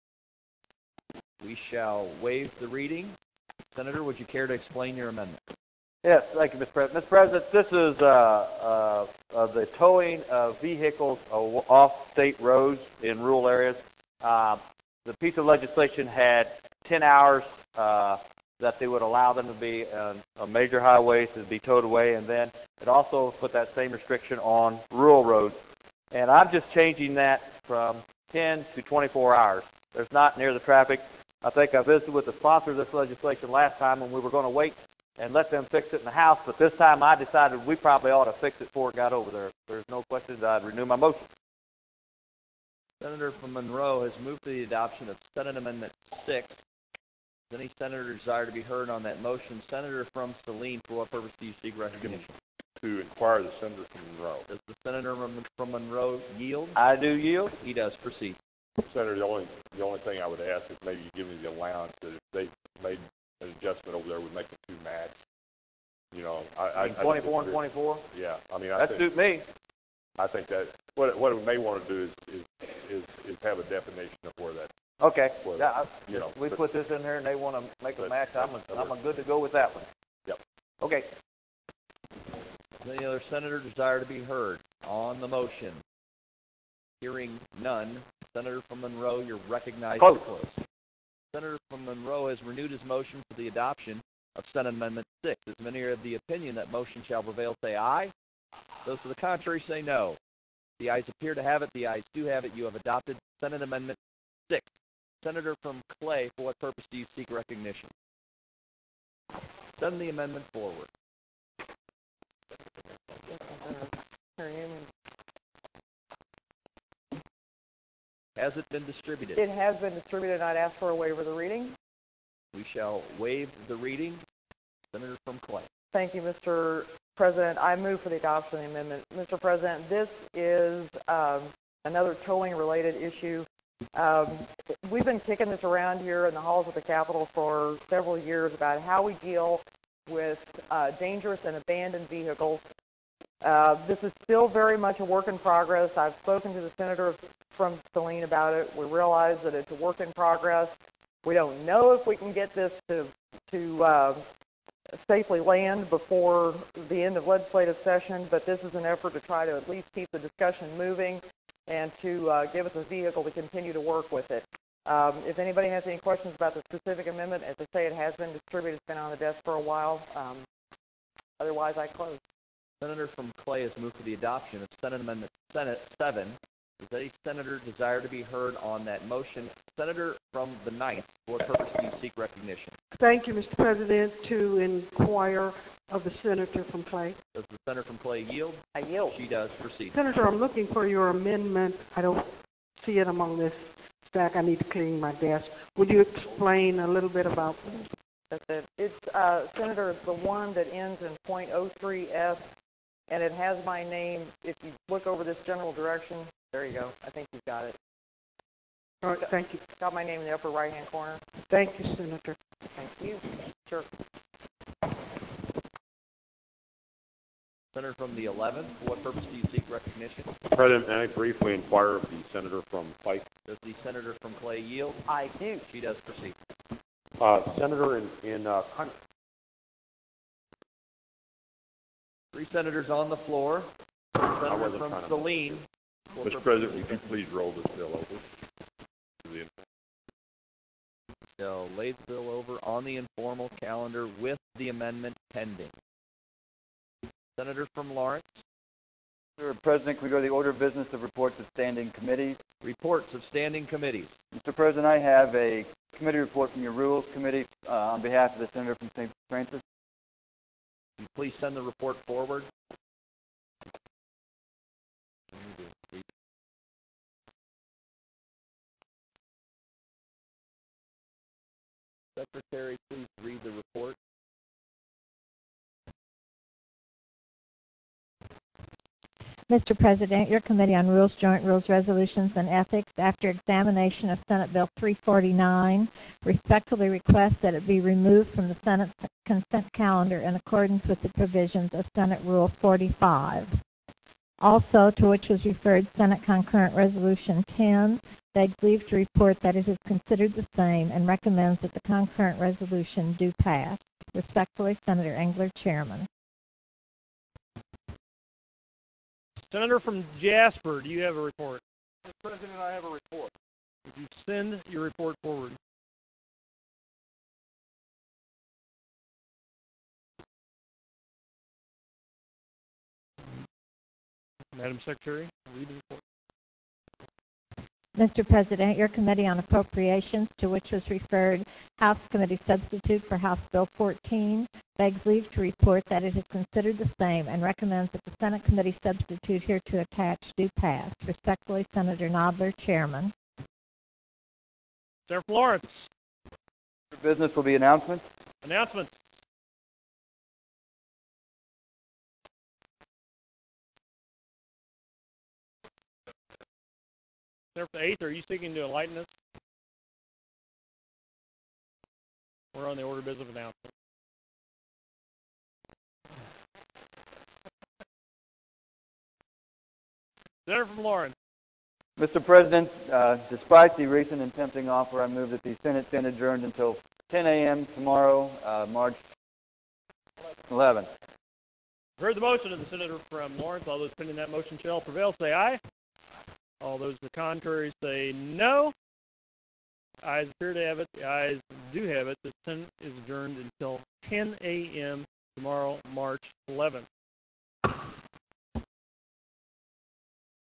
We shall waive the reading. Senator, would you care to explain your amendment? Yes, thank you, Mister President. Mister President, this is uh, uh, uh, the towing of vehicles off state roads in rural areas. Uh, the piece of legislation had ten hours uh, that they would allow them to be on, on major highways to be towed away, and then it also put that same restriction on rural roads. And I'm just changing that from ten to twenty-four hours. There's not near the traffic. I think I visited with the sponsor of this legislation last time, and we were going to wait and let them fix it in the House, but this time I decided we probably ought to fix it before it got over there. If there's no questions, I'd renew my motion. Senator from Monroe has moved to the adoption of Senate Amendment six. Does any senator desire to be heard on that motion? Senator from Saline, for what purpose do you seek recognition? To inquire the senator from Monroe. Does the senator from Monroe yield? I do yield. He does. Proceed. Senator, the only the only thing I would ask is maybe you give me the allowance that if they made an adjustment over there would make the two match. You know, I, I, I twenty-four and twenty-four. Yeah, I mean, I That think, suit me. I think that what what we may want to do is is, is is have a definition of where that. Okay. Where, Yeah, I, you know, we but- put this in there and they want to make a but- match. I'm a, I'm a good to go with that one. Yep. Okay. Does any other senator desire to be heard on the motion? Hearing none, Senator from Monroe, you're recognized Close. to close. Senator from Monroe has renewed his motion for the adoption of Senate Amendment six. As many are of the opinion that motion shall prevail, say aye. Those to the contrary say no. The ayes appear to have it. The ayes do have it. You have adopted Senate Amendment six. Senator from Clay, for what purpose do you seek recognition? Send the amendment forward. Has it been distributed? It has been distributed. I'd ask for a waiver of the reading. We shall waive the reading. Senator from Clay. Thank you, Mister President. I move for the adoption of the amendment. Mister President, this is um, another towing-related issue. Um, we've been kicking this around here in the halls of the Capitol for several years about how we deal with uh, dangerous and abandoned vehicles. Uh, this is still very much a work in progress. I've spoken to the senator from Saline about it. We realize that it's a work in progress. We don't know if we can get this to to uh, safely land before the end of legislative session, but this is an effort to try to at least keep the discussion moving and to uh, give us a vehicle to continue to work with it. Um, if anybody has any questions about the specific amendment, as I say, it has been distributed. It's been on the desk for a while. Um, otherwise, I close. Senator from Clay has moved for the adoption of Senate Amendment Senate seven. Does any senator desire to be heard on that motion? Senator from the ninth, for what purpose do you seek recognition? Thank you, Mister President. To inquire of the senator from Clay. Does the senator from Clay yield? I yield. She does. Proceed. Senator, I'm looking for your amendment. I don't see it among this stack. I need to clean my desk. Would you explain a little bit about That's it. It's, uh, Senator, it's the one that ends in point oh three F, and it has my name. If you look over this general direction, there you go. I think you've got it. All right, thank you. Got my name in the upper right-hand corner. Thank you, Senator. Thank you. Sure. Senator from the eleventh, for what purpose do you seek recognition? President, may I briefly inquire of the senator from Pike? Does the senator from Clay yield? I do. She does. Proceed. Uh, senator in, in uh, Con- Three senators on the floor. Senator wasn't from trying to- Saline. Mister President, would you please roll this bill over? To the So lay the bill over on the informal calendar with the amendment pending. Senator from Lawrence. Mister President, can we go to the order of business of reports of standing committees? Reports of standing committees. Mister President, I have a committee report from your Rules Committee uh, on behalf of the senator from Saint Francis. Will you please send the report forward? Secretary, please read the report. Mister President, your Committee on Rules, Joint Rules, Resolutions, and Ethics, after examination of Senate Bill three forty-nine, respectfully requests that it be removed from the Senate consent calendar in accordance with the provisions of Senate Rule forty-five. Also, to which was referred Senate Concurrent Resolution ten, begs leave to report that it is considered the same and recommends that the concurrent resolution do pass. Respectfully, Senator Engler, Chairman. Senator from Jasper, do you have a report? Mister President, I have a report. Would you send your report forward? Madam Secretary, read the report. Mister President, your Committee on Appropriations, to which was referred House Committee Substitute for House Bill fourteen, begs leave to report that it is considered the same and recommends that the Senate Committee Substitute hereto attached do pass. Respectfully, Senator Nodler, Chairman. Senator Florence. Business will be announcements. Announcements. Senator from the eighth, are you seeking to enlighten us? We're on the order of business of announcement. Senator from Lawrence. Mister President, uh, despite the recent and tempting offer, I move that the Senate stand adjourned until ten a.m. tomorrow, uh, March eleventh. Heard the motion of the senator from Lawrence. All those pending that motion shall prevail. Say aye. All those the contrary say no. Ayes appear to have it. The ayes do have it. The Senate is adjourned until ten a.m. tomorrow, March eleventh.